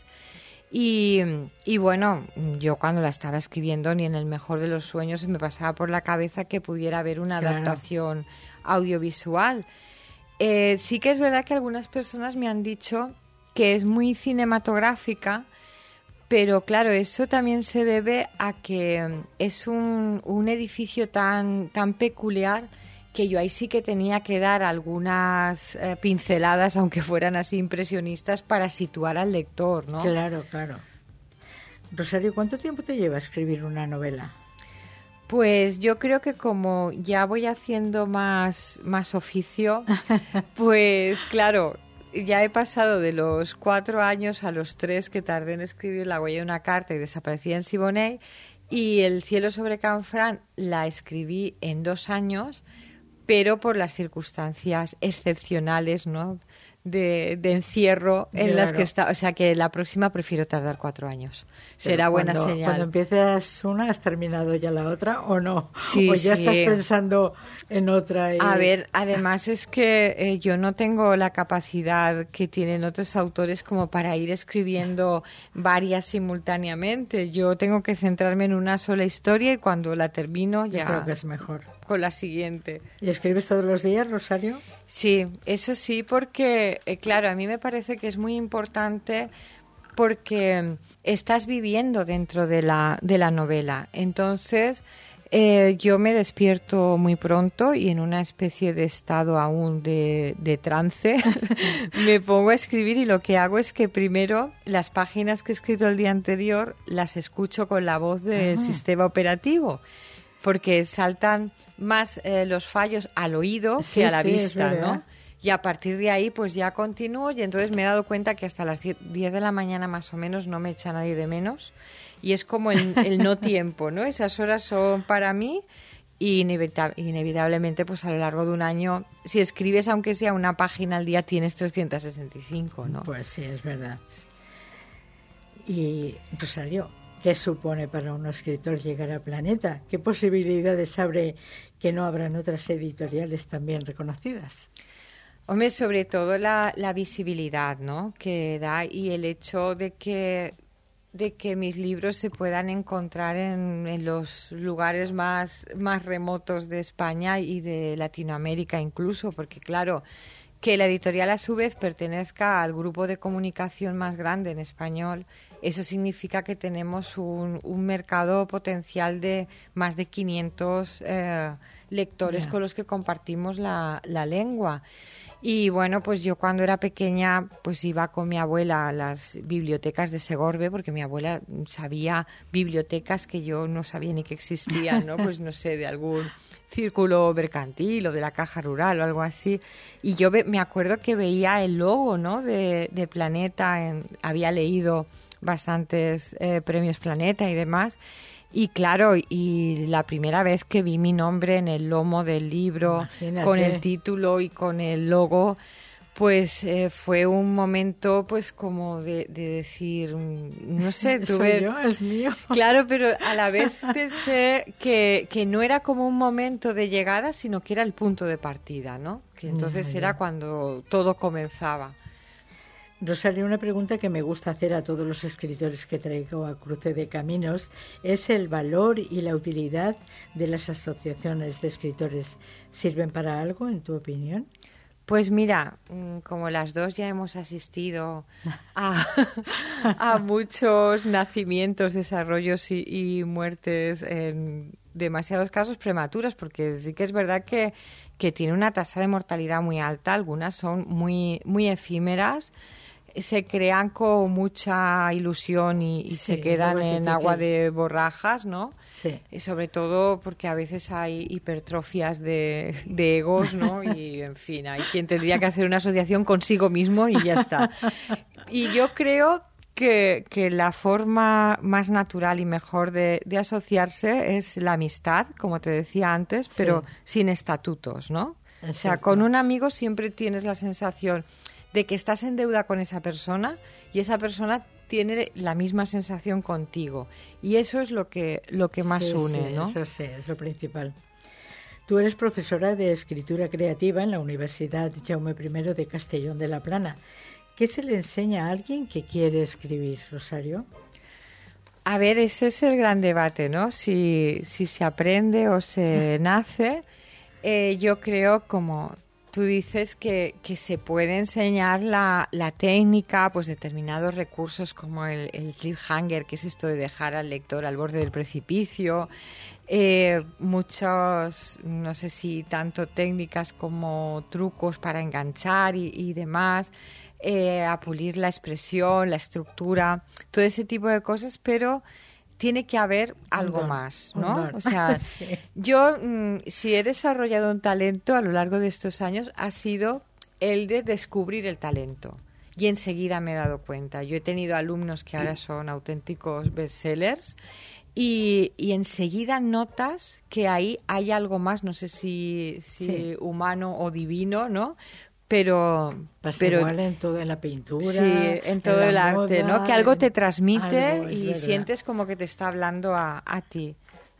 Y, y bueno, yo cuando la estaba escribiendo, ni en el mejor de los sueños se me pasaba por la cabeza que pudiera haber una claro. adaptación audiovisual. Eh, sí que es verdad que algunas personas me han dicho que es muy cinematográfica, pero claro, eso también se debe a que es un, un edificio tan, tan peculiar que yo ahí sí que tenía que dar algunas eh, pinceladas, aunque fueran así impresionistas, para situar al lector, ¿no? Claro, claro. Rosario, ¿cuánto tiempo te lleva escribir una novela? Pues yo creo que como ya voy haciendo más, más oficio, pues claro, ya he pasado de los cuatro años a los tres que tardé en escribir La huella de una carta y Desaparecida en Siboney, y El cielo sobre Canfrán la escribí en dos años, pero por las circunstancias excepcionales, ¿no?, de, de encierro en claro. las que está, o sea que la próxima prefiero tardar cuatro años. Será cuando, buena señal. Cuando empiezas una, ¿has terminado ya la otra o no? Sí, o ya sí. estás pensando en otra. Y... A ver, además es que eh, yo no tengo la capacidad que tienen otros autores como para ir escribiendo varias simultáneamente. Yo tengo que centrarme en una sola historia y cuando la termino ya... Yo creo que es mejor. Con la siguiente. ¿Y escribes todos los días, Rosario? Sí, eso sí, porque, eh, claro, a mí me parece que es muy importante porque estás viviendo dentro de la, de la novela. Entonces, eh, yo me despierto muy pronto y en una especie de estado aún de, de trance me pongo a escribir, y lo que hago es que primero las páginas que he escrito el día anterior las escucho con la voz del ah. sistema operativo, porque saltan más eh, los fallos al oído sí, que a la sí, vista, ¿no? Y a partir de ahí pues ya continúo, y entonces me he dado cuenta que hasta las diez de la mañana más o menos no me echa nadie de menos. Y es como el, el no tiempo, ¿no? Esas horas son para mí, y inevita- inevitablemente, pues a lo largo de un año, si escribes aunque sea una página al día, tienes trescientos sesenta y cinco, ¿no? Pues sí, es verdad. Y, Rosario, ¿qué supone para un escritor llegar a Planeta? ¿Qué posibilidades abre que no habrán otras editoriales también reconocidas? Hombre, sobre todo la, la visibilidad, ¿no?, que da, y el hecho de que de que mis libros se puedan encontrar en, en los lugares más, más remotos de España y de Latinoamérica incluso, porque claro, que la editorial a su vez pertenezca al grupo de comunicación más grande en español, eso significa que tenemos un, un mercado potencial de más de quinientos eh, lectores yeah. con los que compartimos la, la lengua. Y bueno, pues yo cuando era pequeña pues iba con mi abuela a las bibliotecas de Segorbe, porque mi abuela sabía bibliotecas que yo no sabía ni que existían, ¿no? Pues no sé, de algún círculo mercantil o de la Caja Rural o algo así. Y yo ve, me acuerdo que veía el logo, ¿no?, de, de Planeta, en, había leído bastantes eh, premios Planeta y demás. Y claro, y la primera vez que vi mi nombre en el lomo del libro, imagínate, con el título y con el logo, pues eh, fue un momento pues como de, de decir, no sé, tuve... Soy yo, es mío. Claro, pero a la vez pensé que, que no era como un momento de llegada, sino que era el punto de partida, ¿no? Que entonces yeah, era yeah. cuando todo comenzaba. Rosario, una pregunta que me gusta hacer a todos los escritores que traigo a Cruce de Caminos es el valor y la utilidad de las asociaciones de escritores. ¿Sirven para algo, en tu opinión? Pues mira, como las dos ya hemos asistido a, a muchos nacimientos, desarrollos y, y muertes en demasiados casos prematuros, porque sí que es verdad que, que tiene una tasa de mortalidad muy alta, algunas son muy, muy efímeras, se crean con mucha ilusión y, y sí, se quedan en agua de borrajas, ¿no? Sí. Y sobre todo porque a veces hay hipertrofias de, de egos, ¿no? Y, en fin, hay quien tendría que hacer una asociación consigo mismo y ya está. Y yo creo que, que la forma más natural y mejor de, de asociarse es la amistad, como te decía antes, pero sí. sin estatutos, ¿no? Exacto. O sea, con un amigo siempre tienes la sensación de que estás en deuda con esa persona y esa persona tiene la misma sensación contigo. Y eso es lo que, lo que más sí, une, sí, ¿no? Eso sí, es lo principal. Tú eres profesora de escritura creativa en la Universidad Jaume primero de Castellón de la Plana. ¿Qué se le enseña a alguien que quiere escribir, Rosario? A ver, ese es el gran debate, ¿no? Si, si se aprende o se nace. Eh, yo creo, como tú dices, que, que se puede enseñar la, la técnica, pues determinados recursos como el, el cliffhanger, que es esto de dejar al lector al borde del precipicio, eh, muchos, no sé si tanto técnicas como trucos para enganchar y, y demás, eh, a pulir la expresión, la estructura, todo ese tipo de cosas, pero tiene que haber algo don, más, ¿no? O sea, sí. yo, mmm, si he desarrollado un talento a lo largo de estos años, ha sido el de descubrir el talento. Y enseguida me he dado cuenta. Yo he tenido alumnos que ahora son auténticos bestsellers y, y enseguida notas que ahí hay algo más, no sé si, si sí. humano o divino, ¿no? Pero, Pasa pero igual en toda la pintura, sí, en todo en el arte, moda, ¿no? Que algo te transmite algo, y verdad. Sientes como que te está hablando a, a ti.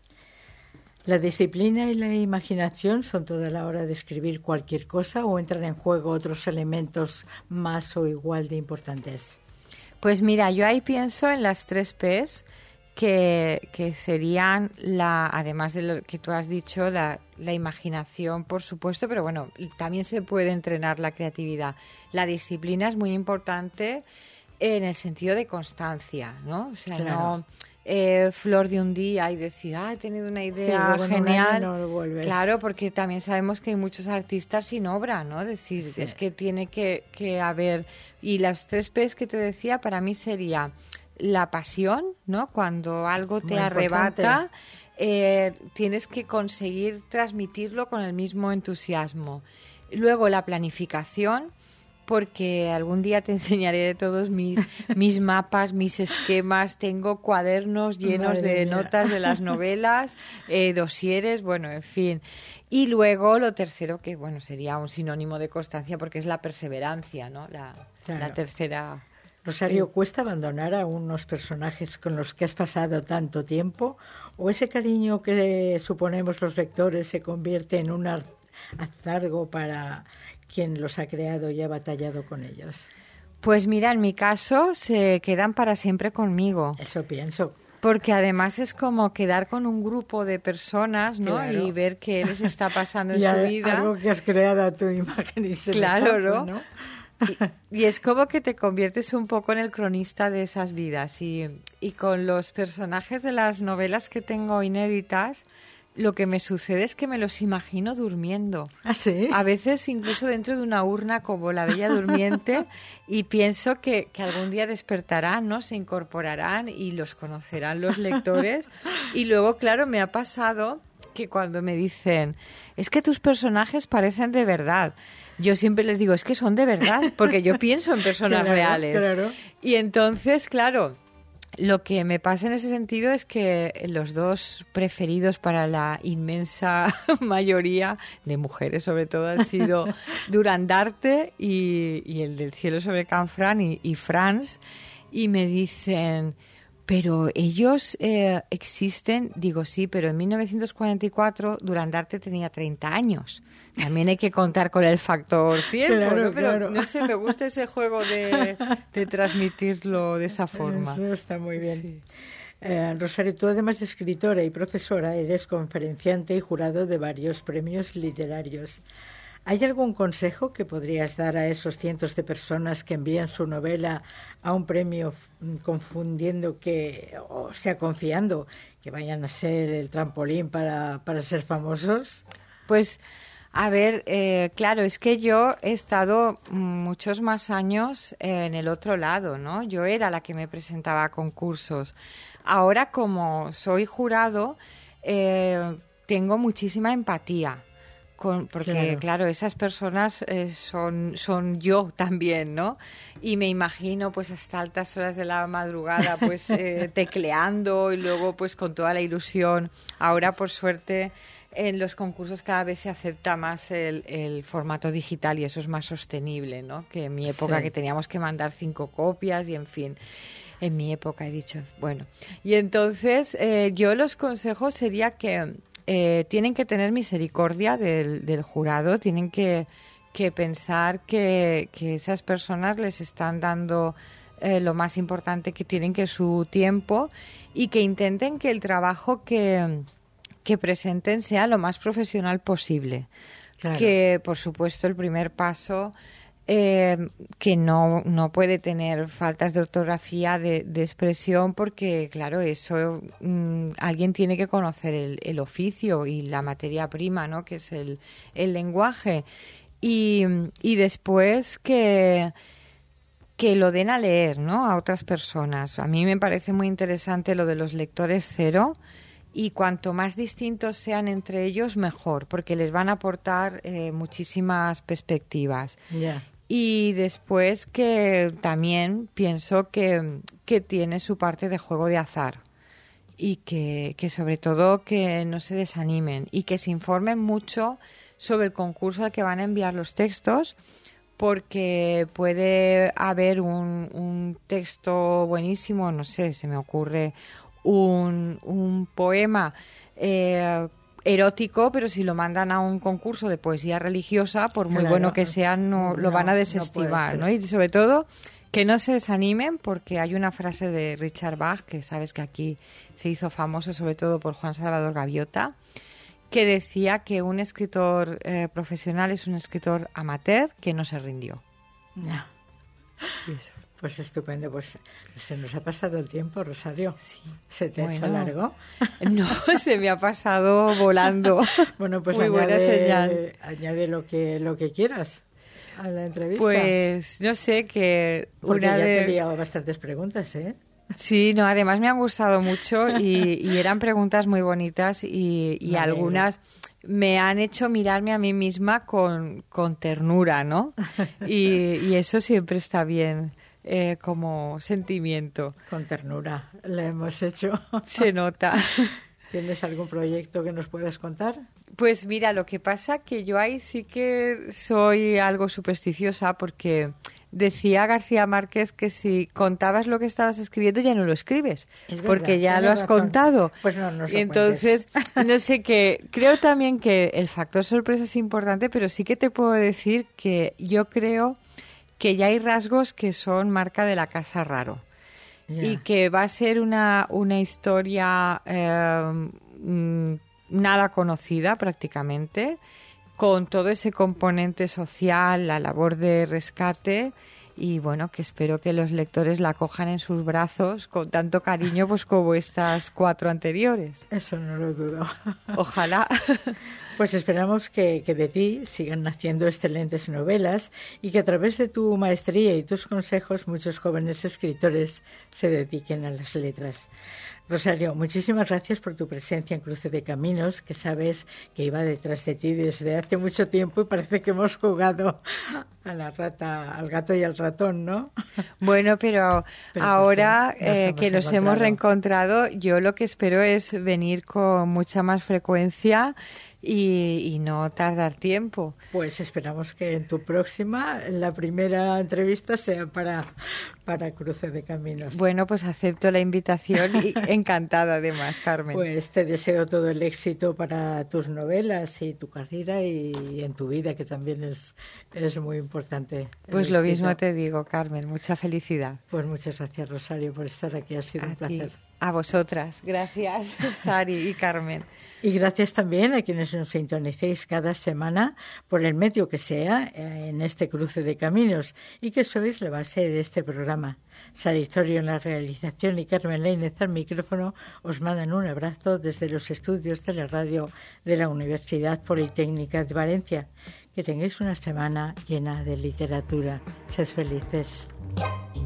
¿La disciplina y la imaginación son toda la hora de escribir cualquier cosa o entran en juego otros elementos más o igual de importantes? Pues mira, yo ahí pienso en las tres P's, que, que serían, la, además de lo que tú has dicho, la, la imaginación, por supuesto, pero bueno, también se puede entrenar la creatividad. La disciplina es muy importante en el sentido de constancia, ¿no? O sea, claro. no, eh, flor de un día y decir, ah, he tenido una idea sí, genial. No lo vuelves. Claro, porque también sabemos que hay muchos artistas sin obra, ¿no? Es decir, sí. es que tiene que, que haber... Y las tres P's que te decía, para mí sería la pasión, ¿no? Cuando algo te Muy arrebata... importante. Eh, tienes que conseguir transmitirlo con el mismo entusiasmo. Luego la planificación, porque algún día te enseñaré de todos mis, mis mapas, mis esquemas. Tengo cuadernos llenos Madre de mía. notas de las novelas, eh, dosieres, bueno, en fin. Y luego lo tercero, que bueno, sería un sinónimo de constancia, porque es la perseverancia, ¿no? La, Claro. la tercera... Rosario, ¿cuesta abandonar a unos personajes con los que has pasado tanto tiempo? ¿O ese cariño que suponemos los lectores se convierte en un hartazgo para quien los ha creado y ha batallado con ellos? Pues mira, en mi caso se quedan para siempre conmigo. Eso pienso. Porque además es como quedar con un grupo de personas, ¿no? Claro. Y ver qué les está pasando en Y su a- vida. algo que has creado a tu imagen y Claro, semejanza, ¿no? Y, y es como que te conviertes un poco en el cronista de esas vidas. Y, y con los personajes de las novelas que tengo inéditas, lo que me sucede es que me los imagino durmiendo. ¿Ah, sí? A veces incluso dentro de una urna como la Bella Durmiente, y pienso que, que algún día despertarán, ¿no? Se incorporarán y los conocerán los lectores. Y luego, claro, me ha pasado que cuando me dicen, es que tus personajes parecen de verdad, yo siempre les digo, es que son de verdad, porque yo pienso en personas Claro, reales. claro. Y entonces, claro, lo que me pasa en ese sentido es que los dos preferidos para la inmensa mayoría de mujeres, sobre todo, han sido Durandarte y, y el del cielo sobre Canfranc y, y Franz, y me dicen... Pero ellos eh, existen, digo sí, pero en mil novecientos cuarenta y cuatro Durandarte tenía treinta años. También hay que contar con el factor tiempo, Claro, ¿no? Pero claro. no sé, me gusta ese juego de, de transmitirlo de esa forma. Eso está muy bien. Sí. Eh, Rosario, tú además de escritora y profesora, eres conferenciante y jurado de varios premios literarios. ¿Hay algún consejo que podrías dar a esos cientos de personas que envían su novela a un premio confundiendo que, o sea, confiando que vayan a ser el trampolín para, para ser famosos? Pues, a ver, eh, claro, es que yo he estado muchos más años en el otro lado, ¿no? Yo era la que me presentaba a concursos. Ahora, como soy jurado, eh, tengo muchísima empatía. Con, porque, claro. claro, esas personas eh, son, son yo también, ¿no? Y me imagino, pues, hasta altas horas de la madrugada, pues, eh, tecleando y luego, pues, con toda la ilusión. Ahora, por suerte, en los concursos cada vez se acepta más el, el formato digital y eso es más sostenible, ¿no? Que en mi época, sí, que teníamos que mandar cinco copias y, en fin... En mi época he dicho, bueno. Y entonces, eh, yo los consejos sería que... Eh, tienen que tener misericordia del, del jurado, tienen que, que pensar que, que esas personas les están dando eh, lo más importante que tienen, que es su tiempo, y que intenten que el trabajo que, que presenten sea lo más profesional posible. Claro. Que, por supuesto, el primer paso... Eh, que no, no puede tener faltas de ortografía, de, de expresión, porque, claro, eso mmm, alguien tiene que conocer el, el oficio y la materia prima, ¿no? Que es el, el lenguaje. Y, y después que, que lo den a leer, ¿no? A otras personas. A mí me parece muy interesante lo de los lectores cero. Y cuanto más distintos sean entre ellos, mejor, porque les van a aportar eh, muchísimas perspectivas. Yeah. Y después que también pienso que, que tiene su parte de juego de azar y que, que sobre todo que no se desanimen y que se informen mucho sobre el concurso al que van a enviar los textos, porque puede haber un, un texto buenísimo, no sé, se me ocurre un, un poema eh, erótico, pero si lo mandan a un concurso de poesía religiosa, por muy claro, bueno que sea, no, no lo van a desestimar, ¿no? Y sobre todo que no se desanimen, porque hay una frase de Richard Bach, que sabes que aquí se hizo famoso sobre todo por Juan Salvador Gaviota, que decía que un escritor eh, profesional es un escritor amateur que no se rindió. No. Y eso. Pues estupendo, pues se nos ha pasado el tiempo, Rosario. Sí. ¿Se te ha Bueno. hecho largo? No, se me ha pasado volando. Bueno, pues Muy buena añade, señal. añade lo que lo que quieras a la entrevista. Pues no sé, que Porque una ya de... te he enviado bastantes preguntas, ¿eh? Sí, no, además me han gustado mucho y, y eran preguntas muy bonitas y, y Me alegro. algunas me han hecho mirarme a mí misma con, con ternura, ¿no? Y, y eso siempre está bien, eh, como sentimiento. Con ternura la hemos hecho. Se nota. ¿Tienes algún proyecto que nos puedas contar? Pues mira, lo que pasa que yo ahí sí que soy algo supersticiosa porque decía García Márquez que si contabas lo que estabas escribiendo ya no lo escribes, Es verdad, porque ya tienes lo has razón. contado. Pues no nos lo Y entonces, cuentes. no sé qué, creo también que el factor sorpresa es importante, pero sí que te puedo decir que yo creo que ya hay rasgos que son marca de la Casa Raro. Ya. Y que va a ser una, una historia eh, mm, nada conocida prácticamente, con todo ese componente social, la labor de rescate y bueno, que espero que los lectores la cojan en sus brazos con tanto cariño pues como estas cuatro anteriores. Eso no lo dudo. Ojalá. Pues esperamos que, que de ti sigan naciendo excelentes novelas y que a través de tu maestría y tus consejos muchos jóvenes escritores se dediquen a las letras. Rosario, muchísimas gracias por tu presencia en Cruce de Caminos, que sabes que iba detrás de ti desde hace mucho tiempo y parece que hemos jugado a la rata, al gato y al ratón, ¿no? Bueno, pero, Pero ahora por fin nos eh, hemos que nos hemos encontrado. reencontrado, yo lo que espero es venir con mucha más frecuencia y, y no tardar tiempo. Pues esperamos que en tu próxima, la primera entrevista sea para, para Cruce de Caminos. Bueno, pues acepto la invitación y encantada además, Carmen. Pues te deseo todo el éxito para tus novelas y tu carrera y en tu vida, que también es, es muy importante. el Pues lo éxito. mismo te digo, Carmen, mucha felicidad. Pues muchas gracias, Rosario, por estar aquí. Ha sido A un ti, placer. a vosotras. Gracias, Sari y Carmen. Y gracias también a quienes nos sintonicéis cada semana, por el medio que sea, en este Cruce de Caminos, y que sois la base de este programa. Sara Historio en la realización y Carmen Lainez al micrófono os mandan un abrazo desde los estudios de la radio de la Universidad Politécnica de Valencia. Que tengáis una semana llena de literatura. Sed felices.